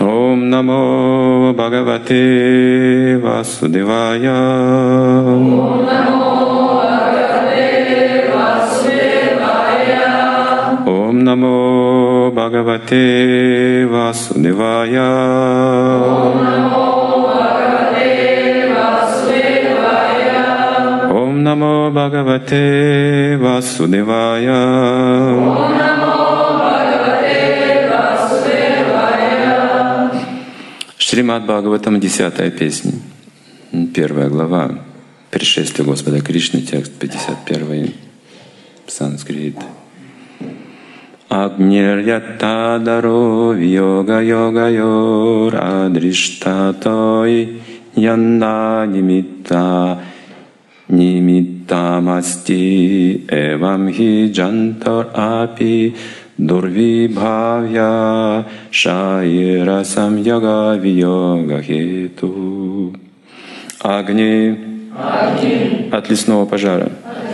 Ом намо Бхагавате Васудевая. Ом намо Бхагавате Васудевая. Ом намо Бхагавате Васудевая. Ом намо Бхагавате Васудевая. Ом намо Бхагавате Васудевая. Шримад Бхагаватам, 10-я песня, 1 глава, Пришествие Господа Кришны, текст 51, санскрит. Агнирьяттадаро вьога-йога-йор адриштатой янна нимитта нимиттамасти эвам хи джантар апи дурвибхавья шаирасам йога вьога хету. Агни от лесного пожара.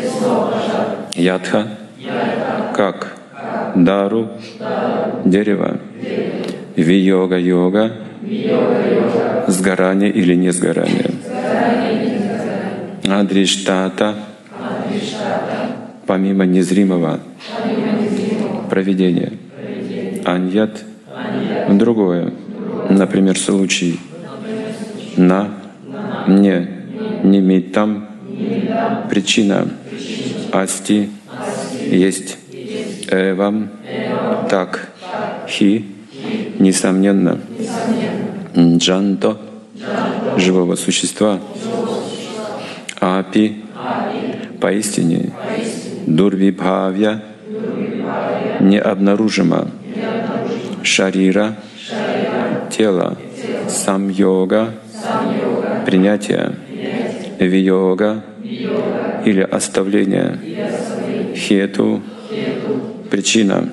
Ядха как дару дерево. Виога-йога сгорание или не сгорание. Адриштата помимо незримого провидения. Аньят другое. Например, случай на не нимитам причина асти есть эвам так хи несомненно джанто живого существа апи поистине дурвибхавья необнаружимо шарира тело самьога принятие виога или оставление хету причина.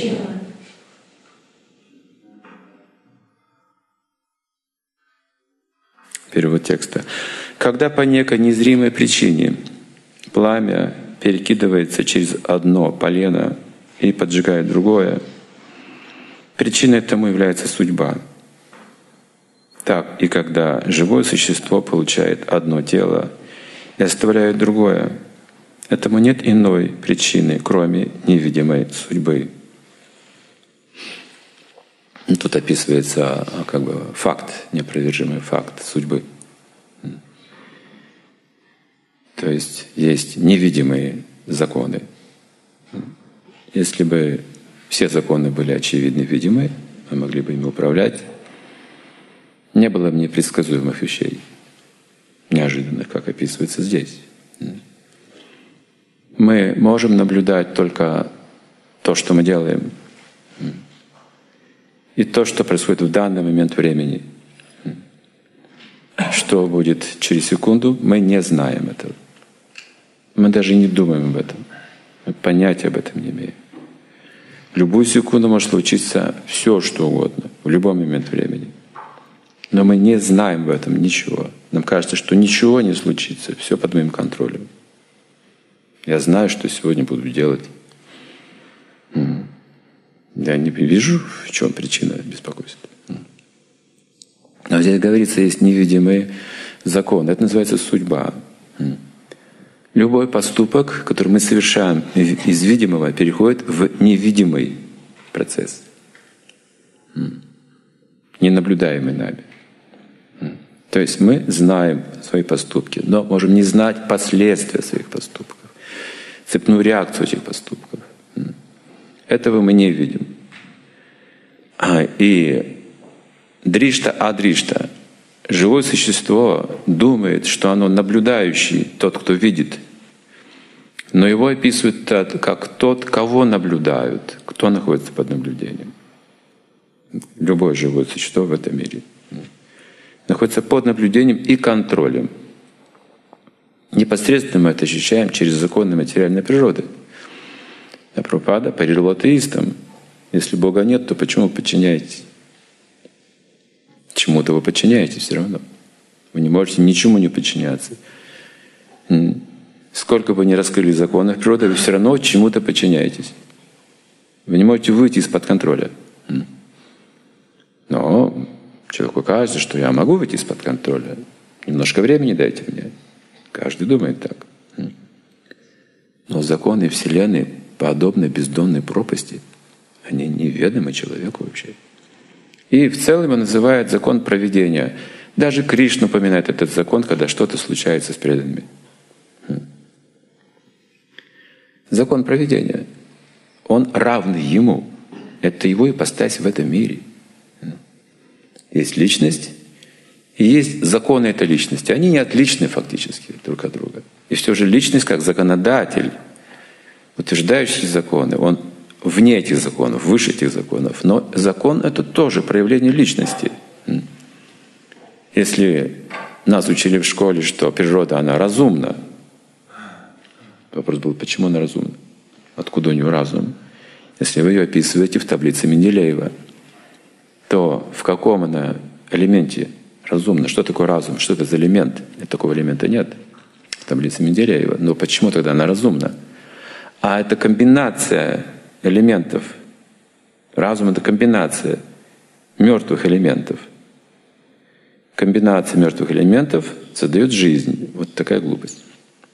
Перевод текста. Когда по некой незримой причине пламя перекидывается через одно полено и поджигает другое, причиной тому является судьба. Так и когда живое существо получает одно тело и оставляет другое, этому нет иной причины, кроме невидимой судьбы. Тут описывается как бы факт, неопровержимый факт судьбы. То есть есть невидимые законы. Если бы все законы были очевидны, видимы, мы могли бы ими управлять, не было бы непредсказуемых вещей, неожиданных, как описывается здесь. Мы можем наблюдать только то, что мы делаем, и то, что происходит в данный момент времени. Что будет через секунду, мы не знаем этого. Мы даже не думаем об этом. Мы понятия об этом не имеем. В любую секунду может случиться все, что угодно, в любой момент времени. Но мы не знаем об этом ничего. Нам кажется, что ничего не случится, все под моим контролем. Я знаю, что сегодня буду делать. Я не вижу, в чем причина беспокойства. Но здесь говорится, есть невидимый закон. Это называется судьба. Любой поступок, который мы совершаем из видимого, переходит в невидимый процесс, ненаблюдаемый нами. То есть мы знаем свои поступки, но можем не знать последствия своих поступков, цепную реакцию этих поступков. Этого мы не видим. И дришта-адришта, живое существо думает, что оно наблюдающий, тот, кто видит. Но его описывают как тот, кого наблюдают, кто находится под наблюдением. Любое живое существо в этом мире находится под наблюдением и контролем. Непосредственно мы это ощущаем через законы материальной природы. А Прабхупада парировал атеистам. Если Бога нет, то почему вы подчиняетесь? Чему-то вы подчиняетесь все равно. Вы не можете ничему не подчиняться. Сколько бы ни раскрыли законов природы, вы все равно чему-то подчиняетесь. Вы не можете выйти из-под контроля. Но Человеку кажется, что я могу выйти из-под контроля. Немножко времени дайте мне. Каждый думает так. Но законы Вселенной подобны бездонной пропасти. Они неведомы человеку вообще. И в целом его называют закон провидения. Даже Кришна упоминает этот закон, когда что-то случается с преданными. Закон провидения. Он равный ему. Это его ипостась в этом мире. Есть личность, и есть законы этой личности. Они не отличны фактически друг от друга. И все же личность как законодатель, утверждающий законы, он вне этих законов, выше этих законов. Но закон — это тоже проявление личности. Если нас учили в школе, что природа, она разумна, вопрос был, почему она разумна? Откуда у нее разум? Если вы ее описываете в таблице Менделеева, то в каком она элементе разумна? Что такое разум? Что это за элемент? Такого элемента нет в таблице Менделеева. Но почему тогда она разумна? А это комбинация элементов. Разум — это комбинация мертвых элементов. Комбинация мертвых элементов создает жизнь. Вот такая глупость.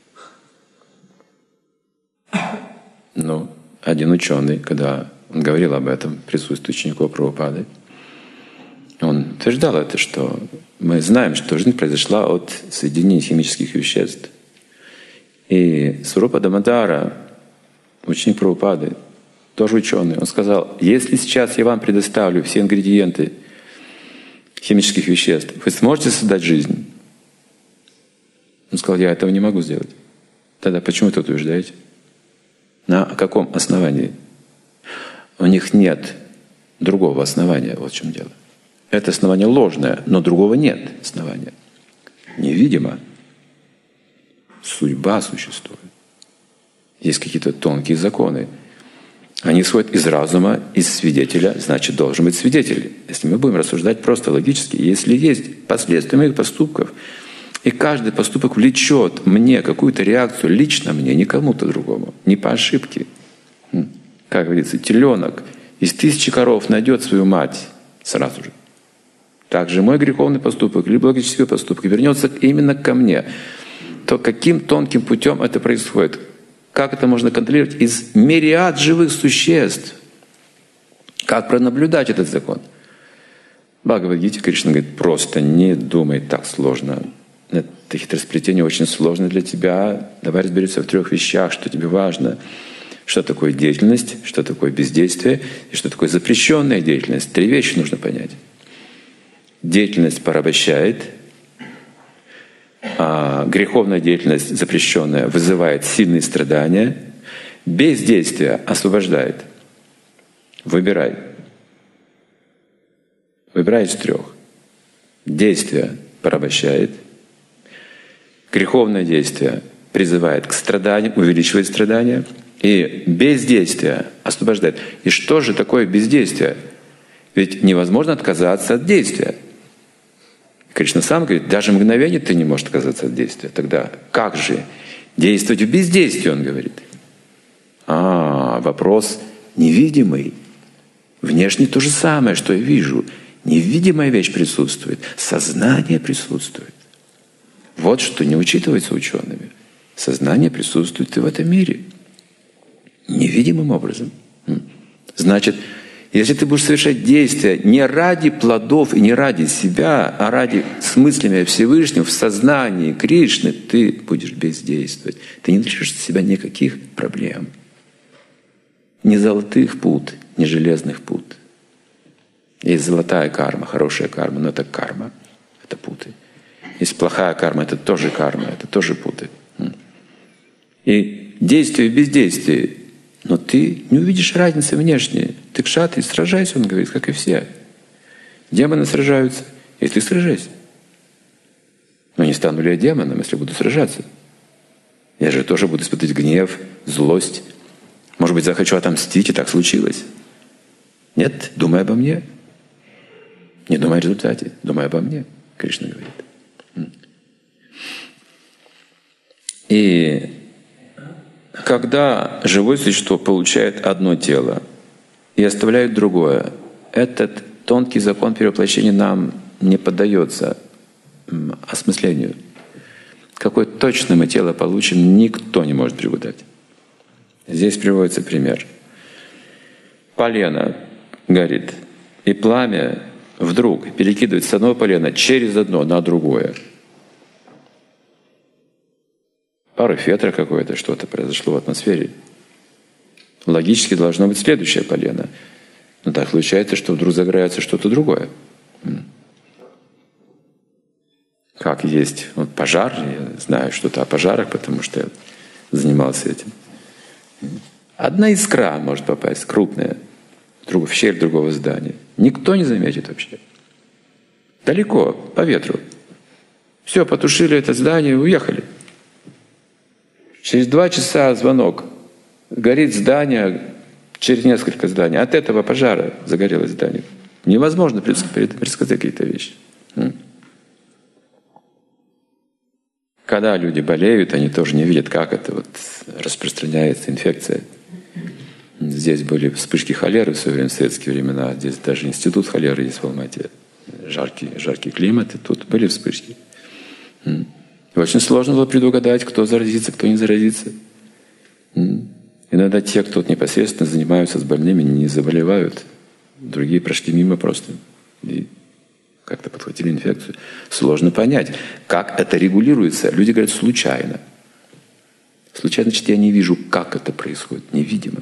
Но один ученый, когда он говорил об этом, присутствии учеников Прабхупады, он утверждал это, что мы знаем, что жизнь произошла от соединения химических веществ. И Сварупа Дамодара, ученик Прабхупады, тоже ученый, он сказал: если сейчас я вам предоставлю все ингредиенты химических веществ, вы сможете создать жизнь? Он сказал: я этого не могу сделать. Тогда почему вы утверждаете? На каком основании? У них нет другого основания, вот в чем дело. Это основание ложное, но другого нет основания. Невидимо. Судьба существует. Есть какие-то тонкие законы. Они исходят из разума, из свидетеля, значит, должен быть свидетель. Если мы будем рассуждать просто логически, если есть последствия моих поступков, и каждый поступок влечет мне какую-то реакцию, лично мне, не кому-то другому, не по ошибке. Как говорится, теленок из 1000 коров найдет свою мать сразу же. Также мой греховный поступок или благочестивый поступок вернется именно ко мне. То каким тонким путем это происходит? Как это можно контролировать из мириад живых существ? Как пронаблюдать этот закон? В Бхагавад-гите Кришна говорит: просто не думай так сложно. Это хитросплетение очень сложно для тебя. Давай разберемся в 3 вещах, что тебе важно. Что такое деятельность, что такое бездействие и что такое запрещенная деятельность. 3 вещи нужно понять. Деятельность порабощает, а греховная деятельность, запрещенная, вызывает сильные страдания. Бездействие освобождает. Выбирай. Выбирай из 3. Действие порабощает. Греховное действие призывает к страданиям, увеличивает страдания. И бездействие освобождает. И что же такое бездействие? Ведь невозможно отказаться от действия. Кришна сам говорит: даже мгновение ты не можешь отказаться от действия. Тогда как же действовать в бездействии, он говорит. Вопрос невидимый. Внешне то же самое, что я вижу. Невидимая вещь присутствует. Сознание присутствует. Вот что не учитывается учеными. Сознание присутствует и в этом мире. Невидимым образом. Значит, если ты будешь совершать действия не ради плодов и не ради себя, а ради смысления Всевышнего в сознании Кришны, ты будешь бездействовать. Ты не решишь для себя никаких проблем. Ни золотых пут, ни железных пут. Есть золотая карма, хорошая карма, но это карма, это путы. Есть плохая карма, это тоже карма, это тоже путы. И действие и бездействие. Но ты не увидишь разницы внешней. Ты кшатрий, сражайся, он говорит, как и все. Демоны сражаются, и ты сражайся. Но не стану ли я демоном, если буду сражаться? Я же тоже буду испытывать гнев, злость. Может быть, захочу отомстить, и так случилось. Нет, думай обо мне. Не думай о результате, думай обо мне, Кришна говорит. И когда живое существо получает одно тело и оставляет другое, этот тонкий закон перевоплощения нам не поддается осмыслению. Какое точно мы тело получим, никто не может преподать. Здесь приводится пример. Полено горит, и пламя вдруг перекидывает с одного полена через одно на другое. Порыв ветра какой-то, что-то произошло в атмосфере. Логически должно быть следующее полено. Но так случается, что вдруг загорается что-то другое. Как есть вот пожар, я знаю что-то о пожарах, потому что я занимался этим. Одна искра может попасть, крупная, в щель другого здания. Никто не заметит вообще. Далеко, по ветру. Все, потушили это здание и уехали. Через 2 часа звонок. Горит здание, через несколько зданий. От этого пожара загорелось здание. Невозможно предсказать какие-то вещи. Когда люди болеют, они тоже не видят, как это вот распространяется инфекция. Здесь были вспышки холеры в свое время, в советские времена. Здесь даже институт холеры есть в Алмате. Жаркий климат, и тут были вспышки. И очень сложно было предугадать, кто заразится, кто не заразится. Иногда те, кто непосредственно занимаются с больными, не заболевают. Другие прошли мимо просто. И как-то подхватили инфекцию. Сложно понять, как это регулируется. Люди говорят, случайно. Случайно, значит, я не вижу, как это происходит. Невидимо.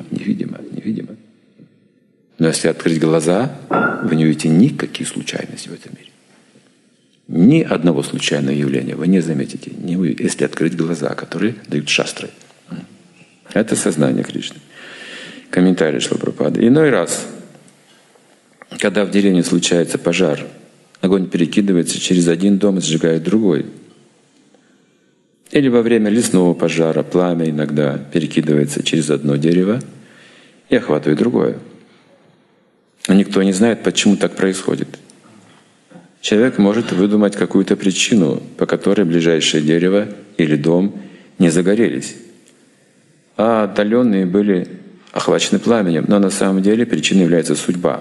Но если открыть глаза, вы не увидите никаких случайностей в этом мире. Ни одного случайного явления вы не заметите, если открыть глаза, которые дают шастры. Это сознание Кришны. Комментарий Шрила Прабхупады. Иной раз, когда в деревне случается пожар, огонь перекидывается через один дом и сжигает другой. Или во время лесного пожара пламя иногда перекидывается через одно дерево и охватывает другое. Но никто не знает, почему так происходит. Человек может выдумать какую-то причину, по которой ближайшее дерево или дом не загорелись, а отдаленные были охвачены пламенем. Но на самом деле причиной является судьба.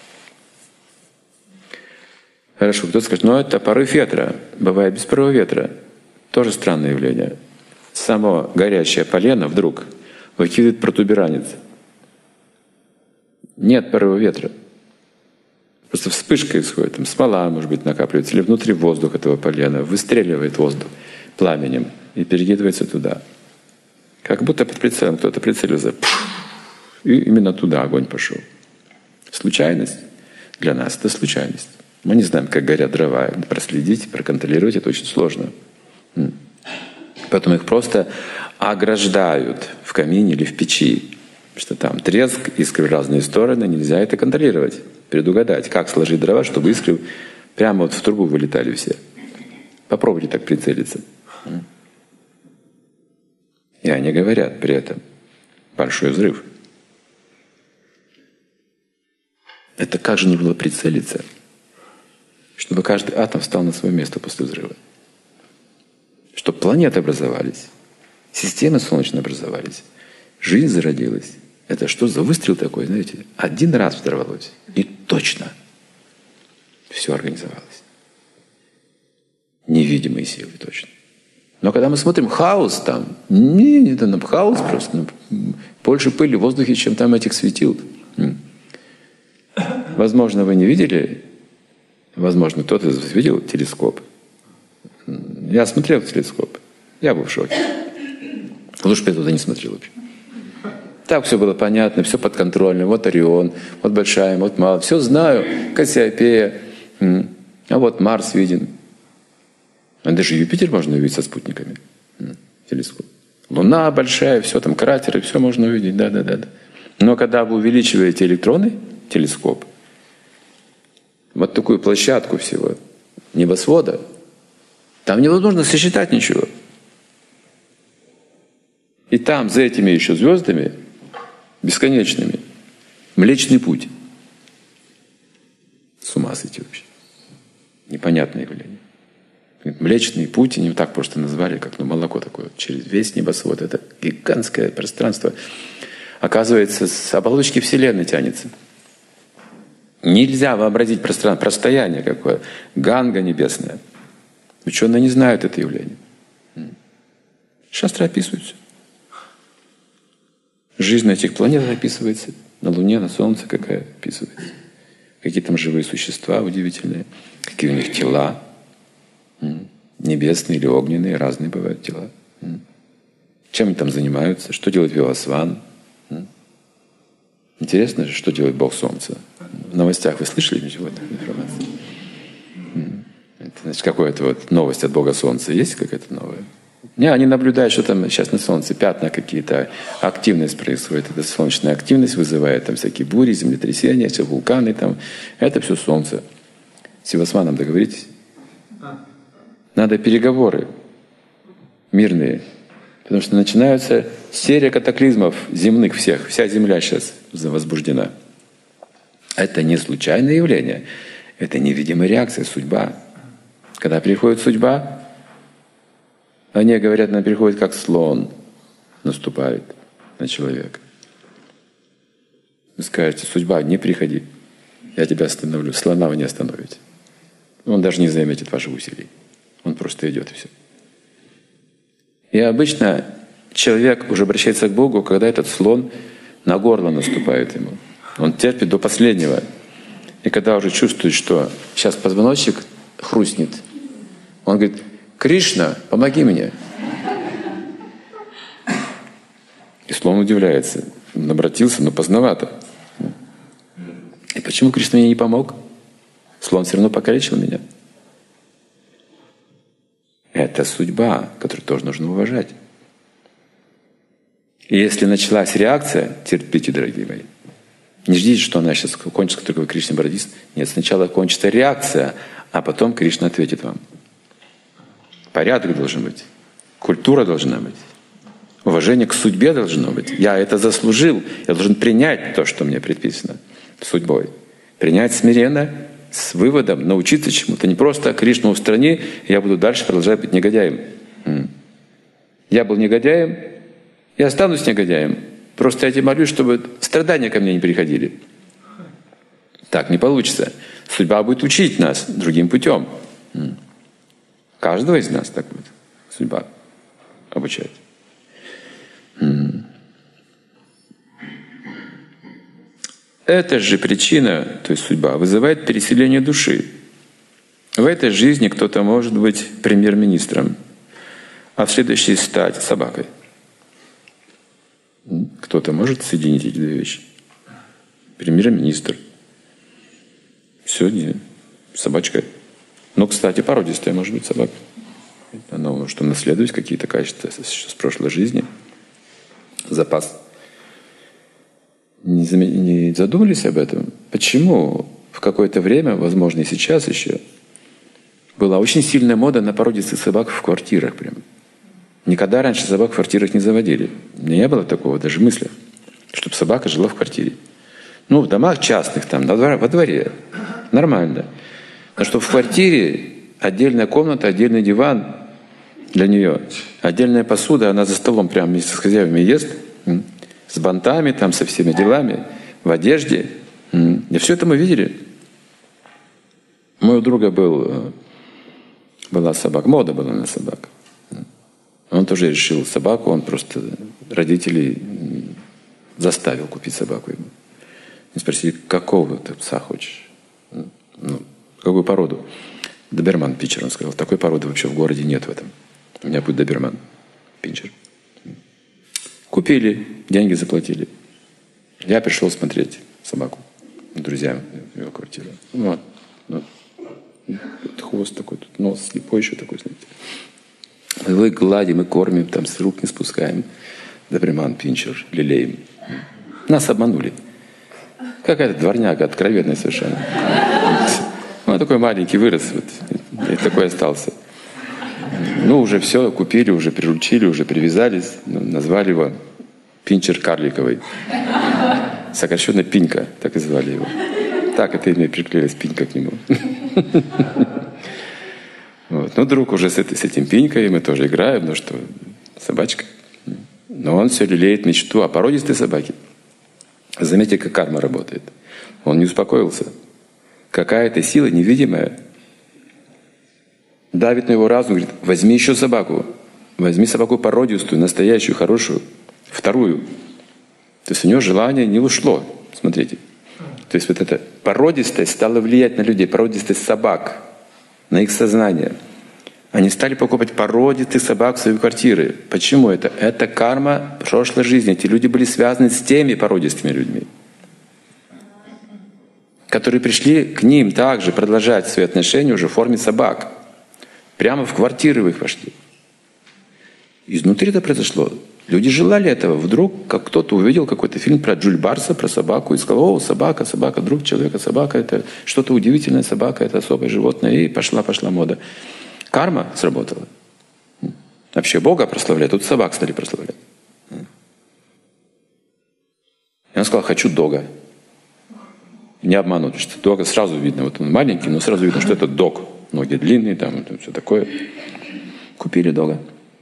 Хорошо, кто-то скажет, это порыв ветра. Бывает без порыва ветра. Тоже странное явление. Само горящее полено вдруг выкидывает протуберанец. Нет порыва ветра. Просто вспышка исходит, там смола, может быть, накапливается, или внутри воздух этого полена выстреливает воздух пламенем и перекидывается туда. Как будто под прицелом кто-то прицелился, и именно туда огонь пошел. Случайность для нас — это случайность. Мы не знаем, как горят дрова. Проследить, проконтролировать — это очень сложно. Поэтому их просто ограждают в камине или в печи. Что там треск, искры в разные стороны, нельзя это контролировать, предугадать, как сложить дрова, чтобы искры прямо вот в трубу вылетали все. Попробуйте так прицелиться. И они говорят при этом: большой взрыв. Это как же нужно было прицелиться, чтобы каждый атом встал на свое место после взрыва? Чтобы планеты образовались, системы солнечные образовались, жизнь зародилась. Это что за выстрел такой, знаете? Один раз взорвалось, и точно все организовалось. Невидимые силы, точно. Но когда мы смотрим хаос там, там хаос просто, больше пыли в воздухе, чем там этих светил. Возможно, вы не видели, возможно, кто-то из вас видел телескоп. Я смотрел в телескоп, я был в шоке. Лучше бы я туда не смотрел вообще. Так все было понятно, все подконтрольно. Вот Орион, вот Большая, вот Малая. Все знаю, Кассиопея. А вот Марс виден. А даже Юпитер можно увидеть со спутниками. Телескоп. Луна большая, все там, кратеры, все можно увидеть. Да. Но когда вы увеличиваете электроны, телескоп, вот такую площадку всего небосвода, там невозможно сосчитать ничего. И там, за этими еще звездами, бесконечными, Млечный Путь. С ума сойти вообще. Непонятное явление. Млечный Путь, они его так просто назвали, как молоко такое, через весь небосвод. Это гигантское пространство. Оказывается, с оболочки Вселенной тянется. Нельзя вообразить расстояние какое. Ганга небесная. Ученые не знают это явление. Шастры описывают все. Жизнь на этих планетах описывается. На Луне, на Солнце какая описывается. Какие там живые существа удивительные. Какие у них тела. Небесные или огненные. Разные бывают тела. Чем они там занимаются? Что делает Вивасван? Интересно же, что делает Бог Солнца. В новостях вы слышали ничего такой информации? Это, значит, какая-то вот новость от Бога Солнца есть какая-то новая? Не, они наблюдают, что там сейчас на Солнце пятна какие-то, активность происходит. Эта солнечная активность вызывает там всякие бури, землетрясения, все вулканы там. Это все Солнце. С Вивасваном договоритесь? Надо переговоры мирные. Потому что начинается серия катаклизмов земных всех. Вся Земля сейчас возбуждена. Это не случайное явление. Это невидимая реакция, судьба. Когда приходит судьба, они говорят, она приходит как слон, наступает на человека. Вы скажете, судьба, не приходи, я тебя остановлю. Слона вы не остановите. Он даже не заметит ваших усилий. Он просто идет и все. И обычно человек уже обращается к Богу, когда этот слон на горло наступает ему. Он терпит до последнего. И когда уже чувствует, что сейчас позвоночник хрустнет, он говорит: «Кришна, помоги мне». И слон удивляется. Он обратился, но поздновато. И почему Кришна мне не помог? Слон все равно покалечил меня. Это судьба, которую тоже нужно уважать. И если началась реакция, терпите, дорогие мои. Не ждите, что она сейчас кончится, как только вы Кришна Бхадист. Нет, сначала кончится реакция, а потом Кришна ответит вам. Порядок должен быть. Культура должна быть. Уважение к судьбе должно быть. Я это заслужил. Я должен принять то, что мне предписано судьбой. Принять смиренно, с выводом, научиться чему-то. Не просто Кришну устрани, я буду дальше продолжать быть негодяем. Я был негодяем, я останусь негодяем. Просто я тебе молюсь, чтобы страдания ко мне не приходили. Так не получится. Судьба будет учить нас другим путем. Каждого из нас так будет судьба обучать. Эта же причина, то есть судьба, вызывает переселение души. В этой жизни кто-то может быть премьер-министром, а в следующей стать собакой. Кто-то может соединить эти две вещи. Премьер-министр. Сегодня собачка. Но, кстати, породистая может быть собака. Она может наследовать какие-то качества с прошлой жизни. Запас. Не задумались об этом? Почему в какое-то время, возможно, и сейчас еще, была очень сильная мода на породистых собак в квартирах прям. Никогда раньше собак в квартирах не заводили. У меня не было такого даже мысли, чтобы собака жила в квартире. Ну, в домах частных, там, во дворе. Нормально. Но что в квартире отдельная комната, отдельный диван для нее, отдельная посуда, она за столом прямо вместе с хозяевами ест, с бантами, там, со всеми делами, в одежде. И все это мы видели. У моего друга была собака, мода была на собак. Он тоже решил собаку, он просто родителей заставил купить собаку ему. Они спросили, какого ты пса хочешь? Ну, какую породу? Доберман пинчер, он сказал. Такой породы вообще в городе нет в этом. У меня будет доберман пинчер. Купили, деньги заплатили. Я пришел смотреть собаку друзьям в его квартиру. Вот. Тут хвост такой, тут нос слепой еще такой, знаете. Мы его гладим и кормим, там с рук не спускаем. Доберман пинчер, лелеем. Нас обманули. Какая-то дворняга, откровенная совершенно. Он такой маленький вырос, вот, и такой остался. Ну, уже все, купили, уже приручили, уже привязались. Назвали его пинчер карликовый. Сокращенно Пинька, так и звали его. Так это имя приклеилось, Пинька к нему. Вот. Ну, друг уже с этим Пинькой, мы тоже играем, ну что, собачка. Но он все лелеет мечту о породистой собаке. Заметьте, как карма работает. Он не успокоился. какая-то сила невидимая давит на его разум, говорит: возьми еще собаку. Возьми собаку породистую, настоящую, хорошую, вторую. То есть у него желание не ушло. Смотрите. То есть вот эта породистость стала влиять на людей, породистость собак, на их сознание. Они стали покупать породистых собак в свои квартиры. Почему это? Это карма прошлой жизни. Эти люди были связаны с теми породистыми людьми, которые пришли к ним также продолжать свои отношения уже в форме собак. Прямо в квартиры в их вошли. Изнутри это произошло. Люди желали этого. Вдруг как кто-то увидел какой-то фильм про Джульбарса, про собаку, и сказал: о, собака, собака, друг человека, собака — это что-то удивительное, собака — это особое животное. И пошла мода. Карма сработала. Вообще Бога прославляют, тут собак стали прославлять. И он сказал: хочу дога. Не обманут, что дога сразу видно. Вот он маленький, но сразу видно, что это дог. Ноги длинные, там все такое. Купили дога.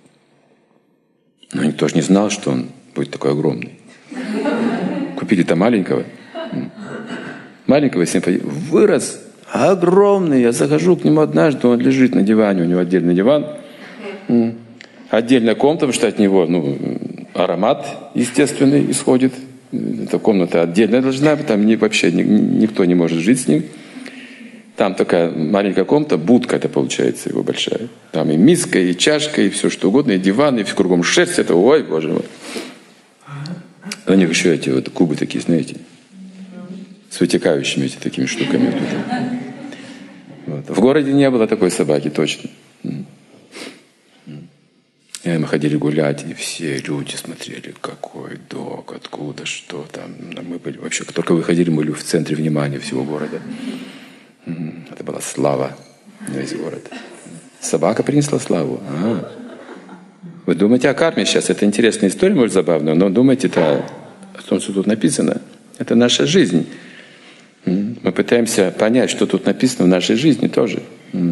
Но никто же не знал, что он будет такой огромный. Купили-то маленького. Маленького симпатии. Вырос огромный. Я захожу к нему однажды, он лежит на диване, у него отдельный диван. Отдельная комната, потому что от него аромат естественный исходит. Эта комната отдельная должна быть, там вообще никто не может жить с ним. Там такая маленькая комната, будка это получается его большая. Там и миска, и чашка, и все что угодно, и диван, и все кругом шерсть. Это, ой, боже мой. У них еще эти вот кубы такие, знаете, с вытекающими эти такими штуками. Вот. В городе не было такой собаки, точно. И мы ходили гулять, и все люди смотрели, какой дог, откуда, что там. Мы были вообще, как только выходили, мы были в центре внимания всего города. Это была слава на весь город. Собака принесла славу. Вы думаете о карме сейчас? Это интересная история, может, забавная, но думайте-то о том, что тут написано. Это наша жизнь. Мы пытаемся понять, что тут написано в нашей жизни тоже.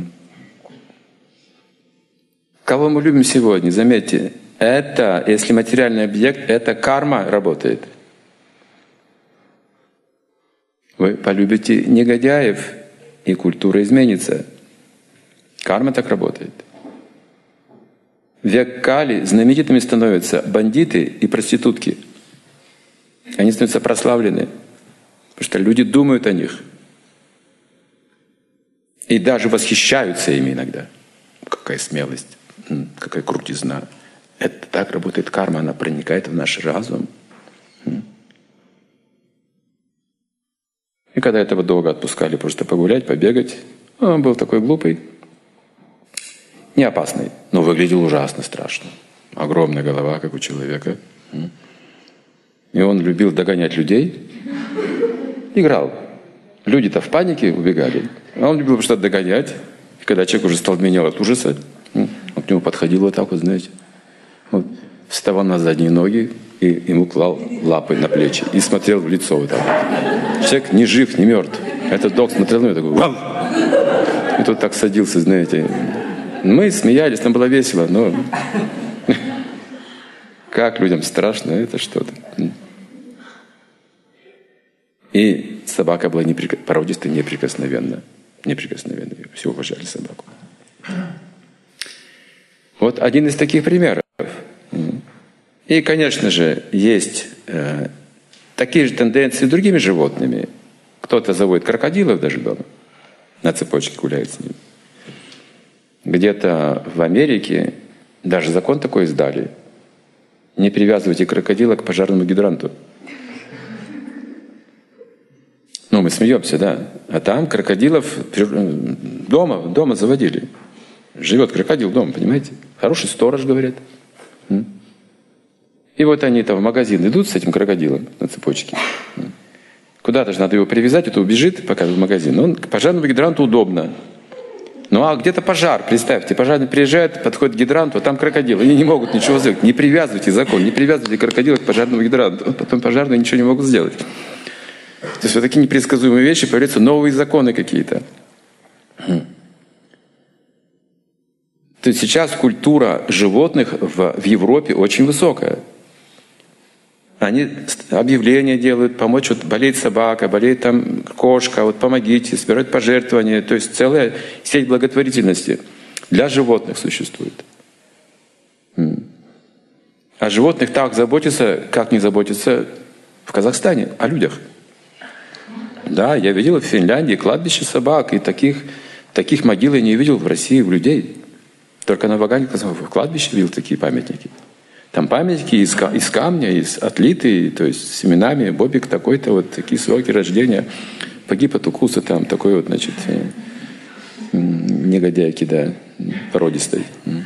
Кого мы любим сегодня? Заметьте, это, если материальный объект, это карма работает. Вы полюбите негодяев, и культура изменится. Карма так работает. В век Кали знаменитыми становятся бандиты и проститутки. Они становятся прославлены, потому что люди думают о них. И даже восхищаются ими иногда. Какая смелость, какая крутизна. Это так работает карма, она проникает в наш разум. И когда этого долго отпускали просто погулять, побегать, он был такой глупый, не опасный, но выглядел ужасно страшно. Огромная голова, как у человека. И он любил догонять людей. Играл. Люди-то в панике убегали. А он любил что-то догонять. И когда человек уже столбенел от ужаса, он к нему подходил вот так вот, знаете. Вот, вставал на задние ноги и ему клал лапы на плечи и смотрел в лицо вот так вот. Человек ни жив, ни мертв. Этот дог смотрел на него такой: вау! И тот так садился, знаете. Мы смеялись, нам было весело, но как людям страшно, это что-то. И собака была породистая, неприкосновенна. Неприкосновенна. Все уважали собаку. Вот один из таких примеров. И, конечно же, есть такие же тенденции с другими животными. Кто-то заводит крокодилов даже дома, на цепочке гуляет с ними. Где-то в Америке даже закон такой издали: не привязывайте крокодила к пожарному гидранту. Ну, мы смеемся, да. А там крокодилов дома заводили. Живет крокодил дома, понимаете? Хороший сторож, говорят. И вот они-то в магазин идут с этим крокодилом на цепочке. Куда-то же надо его привязать, это убежит, пока в магазин. Он к пожарному гидранту удобно. Ну а где-то пожар, представьте, пожарный приезжает, подходит к гидранту, а там крокодил. Они не могут ничего сделать. Не привязывайте закон, не привязывайте крокодила к пожарному гидранту. Потом пожарные ничего не могут сделать. То есть вот такие непредсказуемые вещи, появляются новые законы какие-то. То есть сейчас культура животных в Европе очень высокая. Они объявления делают, помочь, вот болеет собака, болеет там кошка, вот помогите, собирают пожертвования. То есть целая сеть благотворительности для животных существует. О животных так заботятся, как не заботятся в Казахстане, о людях. Да, я видел в Финляндии кладбище собак, и таких могил я не видел в России у людей. Только на Ваганьковском кладбище видел такие памятники. Там памятники из камня, отлитые, то есть с именами, Бобик такой-то, вот такие сроки рождения. Погиб от укуса там, такой вот, значит, негодяйки, да, породистой.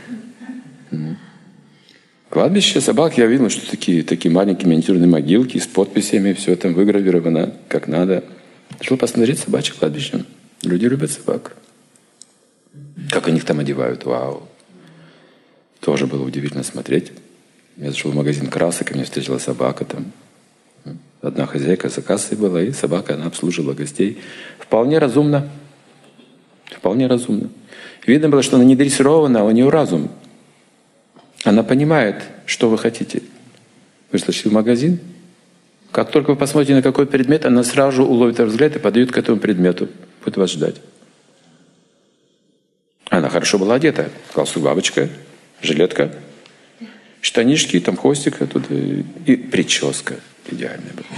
Кладбище собак я видел, что такие маленькие миниатюрные могилки с подписями, все там выгравировано как надо. Шел посмотреть собачье кладбище. Люди любят собак. Как они их там одевают, вау. Тоже было удивительно смотреть. Я зашел в магазин красок, и меня встретила собака там. Одна хозяйка за кассой была, и собака, она обслуживала гостей. Вполне разумно. Вполне разумно. Видно было, что она не дрессирована, а у нее разум. Она понимает, что вы хотите. Вы зашли в магазин, как только вы посмотрите на какой предмет, она сразу же уловит ваш взгляд и подойдет к этому предмету. Будет вас ждать. Она хорошо была одета. Галстук, бабочка, жилетка, штанишки, там хвостик оттуда, и прическа идеальная была.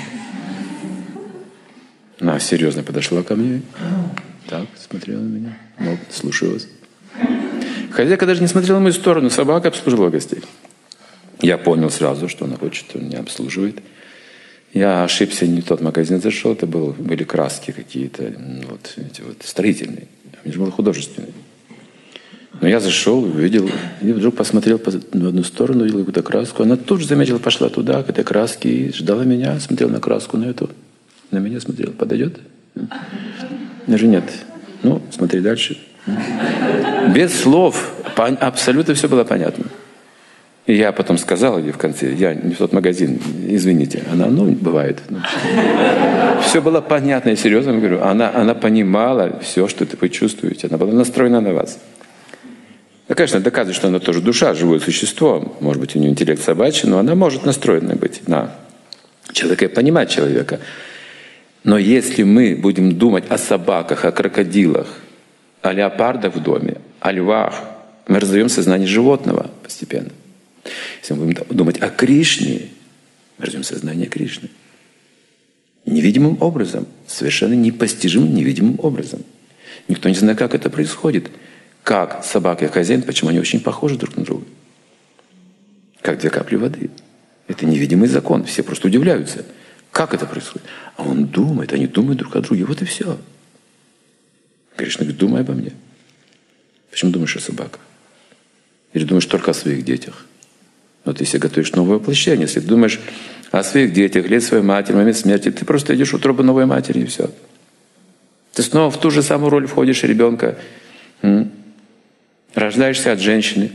Она серьезно подошла ко мне. Так, смотрела на меня. Ну, слушаю вас. Хозяйка даже не смотрела в мою сторону. Собака обслуживала гостей. Я понял сразу, что она хочет, что меня обслуживает. Я ошибся, не в тот магазин зашел. Это были краски какие-то, вот эти вот строительные. А мне же было художественные. Но я зашел, увидел, и вдруг посмотрел в одну сторону, видел какую-то краску. Она тут же заметила, пошла туда, к этой краске, и ждала меня, смотрела на краску, на эту. На меня смотрела. Подойдет? Я же нет. Ну, смотри дальше. Без слов. Абсолютно все было понятно. И я потом сказал ей в конце, я не в тот магазин, извините. Она, бывает. Все было понятно и серьезно. Я говорю, она понимала все, что вы чувствуете. Она была настроена на вас. Ну, конечно, доказывает, что она тоже душа, живое существо. Может быть, у нее интеллект собачий, но она может настроена быть на человека и понимать человека. Но если мы будем думать о собаках, о крокодилах, о леопардах в доме, о львах, мы разовьем сознание животного постепенно. Если мы будем думать о Кришне, мы разовьем сознание Кришны. Невидимым образом, совершенно непостижимым невидимым образом. Никто не знает, как это происходит. Как собака и хозяин, почему они очень похожи друг на друга. Как две капли воды. Это невидимый закон. Все просто удивляются. Как это происходит? А он думает, они думают друг о друге. Вот и все. Кришна говорит, думай обо мне. Почему думаешь о собаках? Или думаешь только о своих детях? Вот если готовишь новое воплощение, если ты думаешь о своих детях, лет своей матери, момент смерти, ты просто идешь в утробу новой матери, и все. Ты снова в ту же самую роль входишь ребенка. Рождаешься от женщины.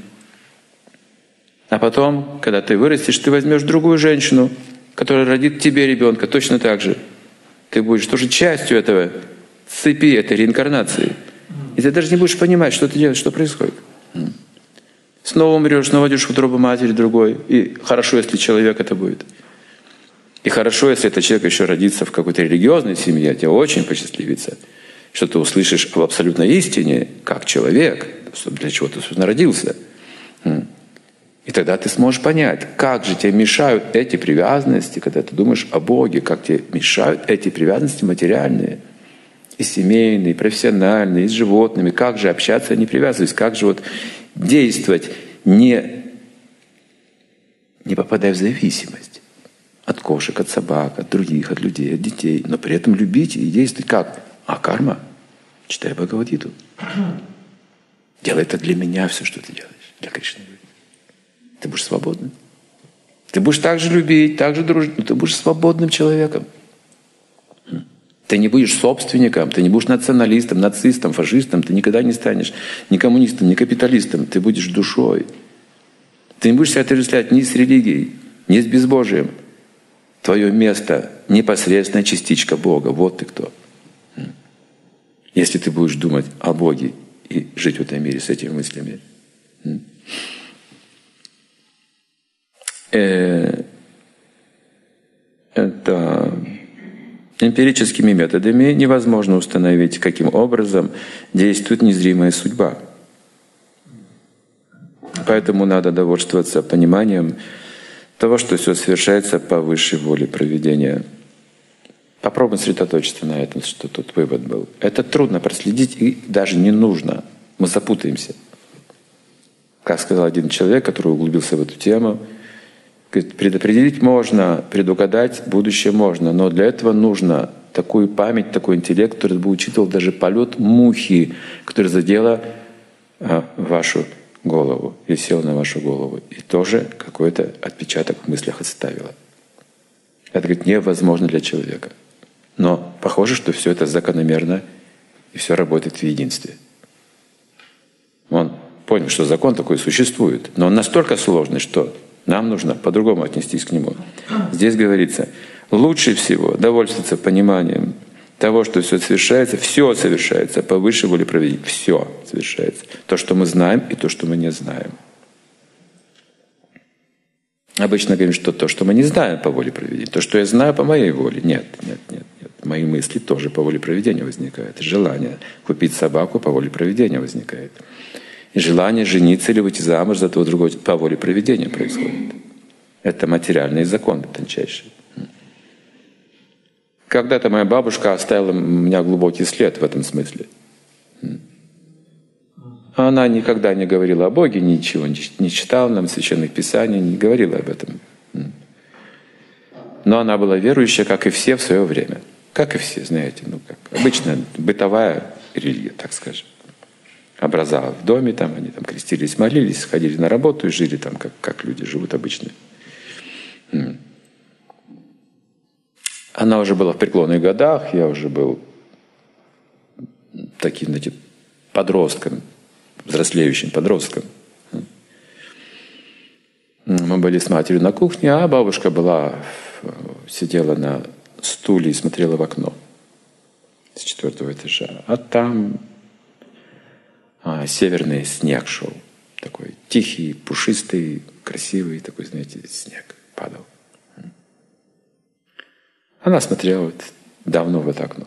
А потом, когда ты вырастешь, ты возьмешь другую женщину, которая родит тебе ребенка точно так же. Ты будешь тоже частью этого цепи, этой реинкарнации. И ты даже не будешь понимать, что ты делаешь, что происходит. Снова умрешь, снова идешь в утробу матери другой. И хорошо, если человек это будет. И хорошо, если этот человек еще родится в какой-то религиозной семье, тебе очень посчастливится, что ты услышишь об абсолютной истине, как человек, для чего ты, собственно, родился. И тогда ты сможешь понять, как же тебе мешают эти привязанности, когда ты думаешь о Боге, как тебе мешают эти привязанности материальные, и семейные, и профессиональные, и с животными, как же общаться, не привязываясь, как же вот действовать, не попадая в зависимость от кошек, от собак, от других, от людей, от детей, но при этом любить и действовать как? А карма? Читай Бхагавад-гиту. Делай это для меня все, что ты делаешь, для Кришны. Ты будешь свободным. Ты будешь так же любить, так же дружить, но ты будешь свободным человеком. Ты не будешь собственником, ты не будешь националистом, нацистом, фашистом, ты никогда не станешь ни коммунистом, ни капиталистом, ты будешь душой. Ты не будешь себя отождествлять ни с религией, ни с безбожием. Твое место — непосредственная частичка Бога. Вот ты кто. Если ты будешь думать о Боге и жить в этом мире с этими мыслями. Это эмпирическими методами невозможно установить, каким образом действует незримая судьба. Поэтому надо довольствоваться пониманием того, что все совершается по высшей воле провидения. Попробуем сосредоточиться на этом, что тут вывод был. Это трудно проследить и даже не нужно. Мы запутаемся. Как сказал один человек, который углубился в эту тему, говорит, предопределить можно, предугадать будущее можно, но для этого нужно такую память, такой интеллект, который бы учитывал даже полет мухи, которая задела вашу голову и села на вашу голову. И тоже какой-то отпечаток в мыслях оставила. Это, говорит, невозможно для человека. Но похоже, что все это закономерно и все работает в единстве. Он понял, что закон такой существует, но он настолько сложный, что нам нужно по-другому отнестись к нему. Здесь говорится, лучше всего довольствоваться пониманием того, что все совершается по высшей воле провидения. Все совершается. То, что мы знаем, и то, что мы не знаем. Обычно говорим, что то, что мы не знаем по воле провидения, то, что я знаю по моей воле. Нет. Мои мысли тоже по воле провидения возникают. Желание купить собаку по воле провидения возникает. И желание жениться или выйти замуж за того другого по воле провидения происходит. Это материальный закон тончайший. Когда-то моя бабушка оставила у меня глубокий след в этом смысле. Она никогда не говорила о Боге, ничего не читала нам священных писаний, не говорила об этом. Но она была верующая, как и все в свое время. Как и все, знаете, как обычная бытовая религия, так скажем. Образа в доме, там они там крестились, молились, ходили на работу и жили там, как люди живут обычно. Она уже была в преклонных годах, я уже был таким, знаете, подростком, взрослеющим подростком. Мы были с матерью на кухне, а бабушка сидела на стуле и смотрела в окно с 4-го этажа. А там северный снег шел. Такой тихий, пушистый, красивый такой, знаете, снег падал. Она смотрела вот давно в это окно.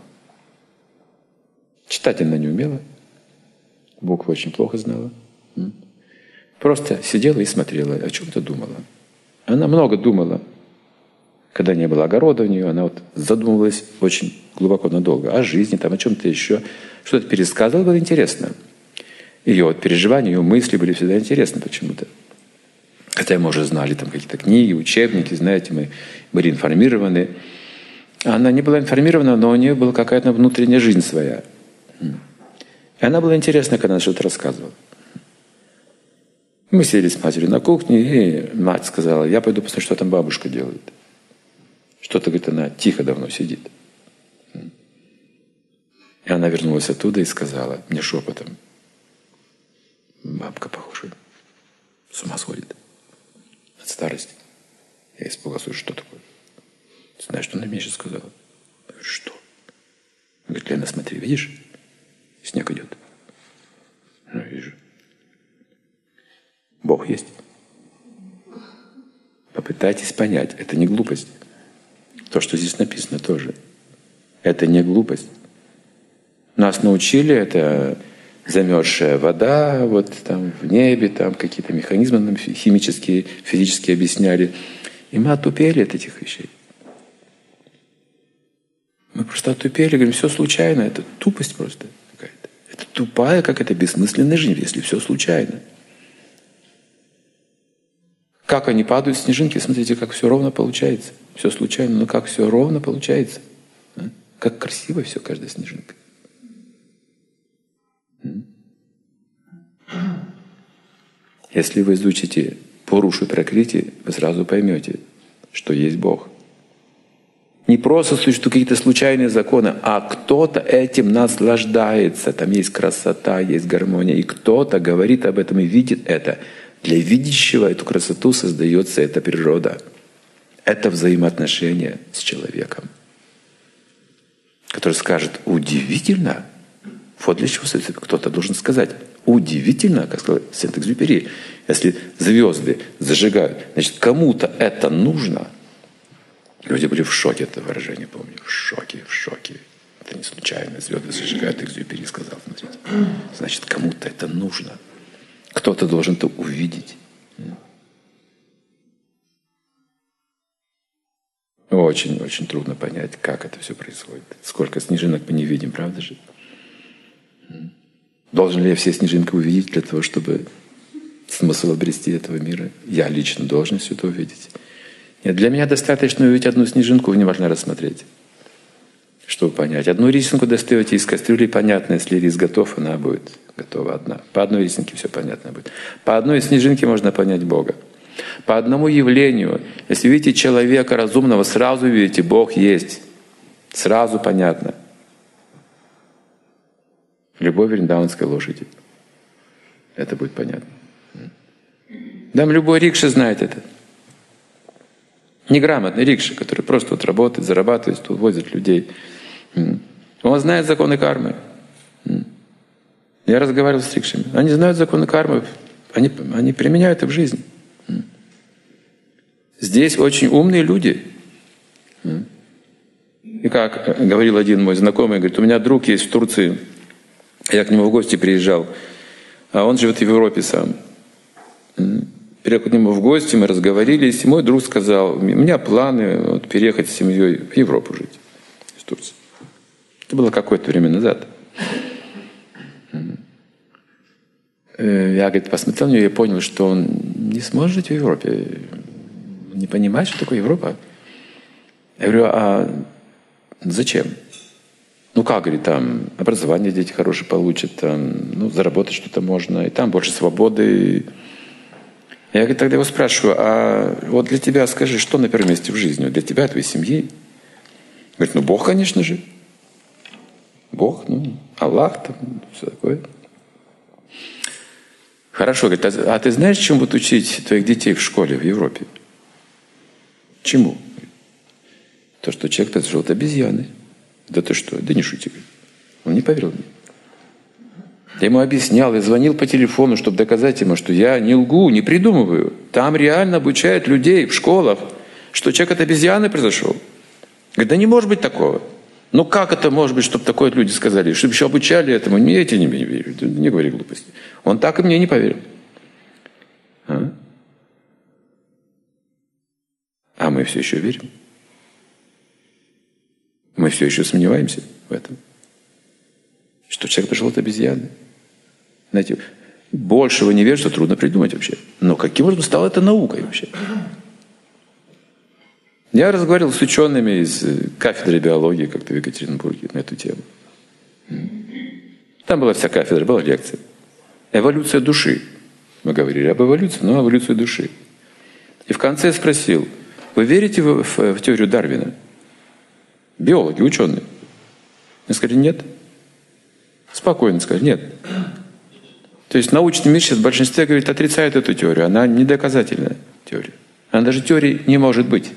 Читать она не умела. Буквы очень плохо знала. Просто сидела и смотрела, о чем-то думала. Она много думала. Когда не было огорода у нее, она вот задумывалась очень глубоко, надолго. О жизни, там, о чем-то еще. Что-то пересказывала, было интересно. Ее вот переживания, ее мысли были всегда интересны почему-то. Хотя мы уже знали там какие-то книги, учебники, знаете, мы были информированы. Она не была информирована, но у нее была какая-то внутренняя жизнь своя. И она была интересна, когда она что-то рассказывала. Мы сели с матерью на кухне, и мать сказала, я пойду посмотрю, что там бабушка делает. Что-то, говорит, она тихо давно сидит. И она вернулась оттуда и сказала мне шепотом, бабка, похоже, с ума сходит от старости. Я испугался, что такое? Знаешь, что она мне сейчас сказала? Я говорю, что? Она говорит, Лена, смотри, видишь? Снег идет. Ну, вижу. Бог есть. Попытайтесь понять, это не глупость. То, что здесь написано тоже. Это не глупость. Нас научили, это замерзшая вода, вот там в небе, там какие-то механизмы нам химические, физические объясняли. И мы отупели от этих вещей. Мы просто отупели, говорим, все случайно, это тупость просто какая-то. Это тупая какая-то бессмысленная жизнь, если все случайно. Как они падают, снежинки, смотрите, как все ровно получается. Все случайно, но как все ровно получается. А? Как красиво все, каждая снежинка. Если вы изучите Пурушу Пракрити, вы сразу поймете, что есть Бог. Не просто существуют какие-то случайные законы, а кто-то этим наслаждается. Там есть красота, есть гармония. И кто-то говорит об этом и видит это. Для видящего эту красоту создается эта природа. Это взаимоотношения с человеком, который скажет «удивительно». Вот для чего кто-то должен сказать «удивительно», как сказал Сент-Экзюпери. Если звезды зажигают, значит, кому-то это нужно. Люди были в шоке, это выражение помню. В шоке, в шоке. Это не случайно. Звезды зажигают, Экзюпери сказал. Смотрите. Значит, кому-то это нужно. Кто-то должен это увидеть. Очень-очень трудно понять, как это все происходит. Сколько снежинок мы не видим, правда же? Должен ли я все снежинки увидеть для того, чтобы смысл обрести этого мира? Я лично должен все это увидеть. Нет, для меня достаточно увидеть одну снежинку, внимательно рассмотреть, чтобы понять. Одну рисинку достаете из кастрюли, понятно, если рис готов, она будет готова одна. По одной рисинке все понятно будет. По одной снежинке можно понять Бога. По одному явлению, если видите человека разумного, сразу видите, Бог есть. Сразу понятно. Любой вриндаванской лошади. Это будет понятно. Да, любой рикша знает это. Неграмотный рикша, который просто вот работает, зарабатывает, тут возит людей. Он знает законы кармы. Я разговаривал с рикшами. Они знают законы кармы, они применяют их в жизни. Здесь очень умные люди. И как говорил один мой знакомый, говорит, у меня друг есть в Турции, я к нему в гости приезжал, а он живет в Европе сам. Приехал к нему в гости, мы разговорились, и мой друг сказал, у меня планы вот, переехать с семьей в Европу жить, из Турции. Это было какое-то время назад. Я, говорит, посмотрел на него и понял, что он не сможет жить в Европе. Не понимает, что такое Европа. Я говорю, а зачем? Ну как, говорит, там образование дети хорошее получат, там, ну, заработать что-то можно, и там больше свободы. Я, говорит, тогда его спрашиваю, а вот для тебя скажи, что на первом месте в жизни? Для тебя, твоей семьи? Говорит, ну Бог, конечно же. Бог, ну, Аллах, там, все такое. Хорошо, говорит, а ты знаешь, чему будут учить твоих детей в школе в Европе? Чему? То, что человек произошел от обезьяны. Да ты что? Да не шути. Он не поверил мне. Я ему объяснял, я звонил по телефону, чтобы доказать ему, что я не лгу, не придумываю. Там реально обучают людей в школах, что человек от обезьяны произошел. Говорит, да не может быть такого. Ну как это может быть, чтобы такое люди сказали? Чтобы еще обучали этому? Нет, я не верю. Не говори глупости. Он так и мне не поверил. А мы все еще верим. Мы все еще сомневаемся в этом. Что человек пришел от обезьяны. Знаете, большего невежества трудно придумать вообще. Но каким образом стало это наукой вообще? Я разговаривал с учеными из кафедры биологии как-то в Екатеринбурге на эту тему. Там была вся кафедра, была лекция. Эволюция души. Мы говорили об эволюции, но эволюцию души. И в конце я спросил, вы верите в теорию Дарвина? Биологи, ученые. Мне сказали, нет. Спокойно сказали, нет. То есть научный мир сейчас в большинстве, говорит, отрицает эту теорию. Она недоказательная теория. Она даже теорией не может быть.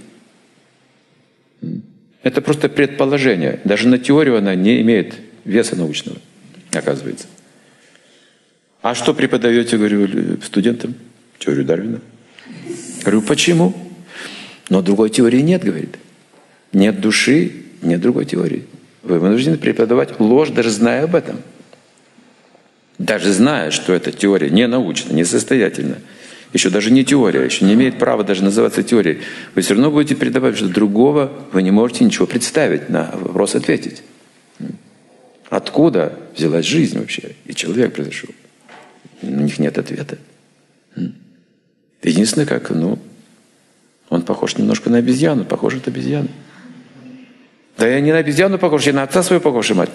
Это просто предположение. Даже на теорию она не имеет веса научного, оказывается. А что преподаете, говорю, студентам? Теорию Дарвина. Говорю, почему? Но другой теории нет, говорит. Нет души, нет другой теории. Вы вынуждены преподавать ложь, даже зная об этом. Даже зная, что эта теория не научна, не состоятельна. Еще даже не теория, еще не имеет права даже называться теорией. Вы все равно будете передавать, что другого вы не можете ничего представить, на вопрос ответить. Откуда взялась жизнь вообще? И человек произошел. У них нет ответа. Единственное, как, он похож немножко на обезьяну, похож от обезьяны. Да я не на обезьяну похож, я на отца свою похож, и мать.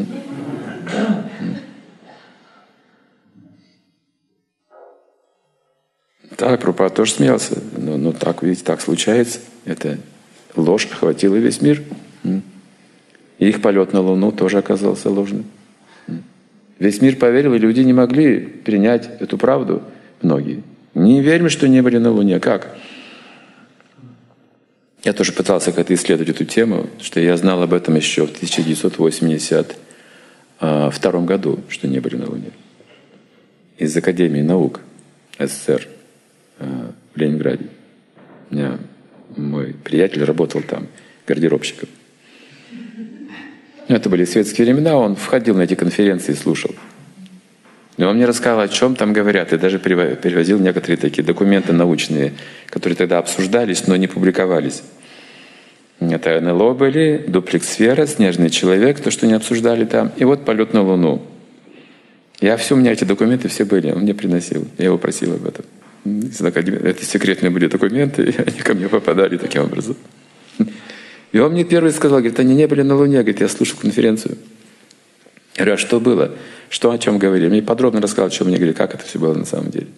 Так, Прабхупада тоже смеялся. Но так, видите, так случается. Это ложь охватила весь мир. И их полет на Луну тоже оказался ложным. Весь мир поверил, и люди не могли принять эту правду, многие. Не верим, что не были на Луне. Как? Я тоже пытался как-то исследовать эту тему, что я знал об этом еще в 1982 году, что не были на Луне. Из Академии наук СССР в Ленинграде. Меня Мой приятель работал там гардеробщиком. Это были светские времена, он входил на эти конференции и слушал. И он мне рассказал, о чем там говорят, и даже перевозил некоторые такие документы научные, которые тогда обсуждались, но не публиковались. Это НЛО были, дуплекс-сфера, снежный человек, то, что не обсуждали там, и вот полет на Луну. У меня эти документы все были, он мне приносил, я его просил об этом. Это секретные были документы, и они ко мне попадали таким образом. И он мне первый сказал, говорит, они не были на Луне, говорит, я слушал конференцию. Я говорю, а что было? Что, о чем говорили? Мне подробно рассказал, о чем мне говорили, как это все было на самом деле.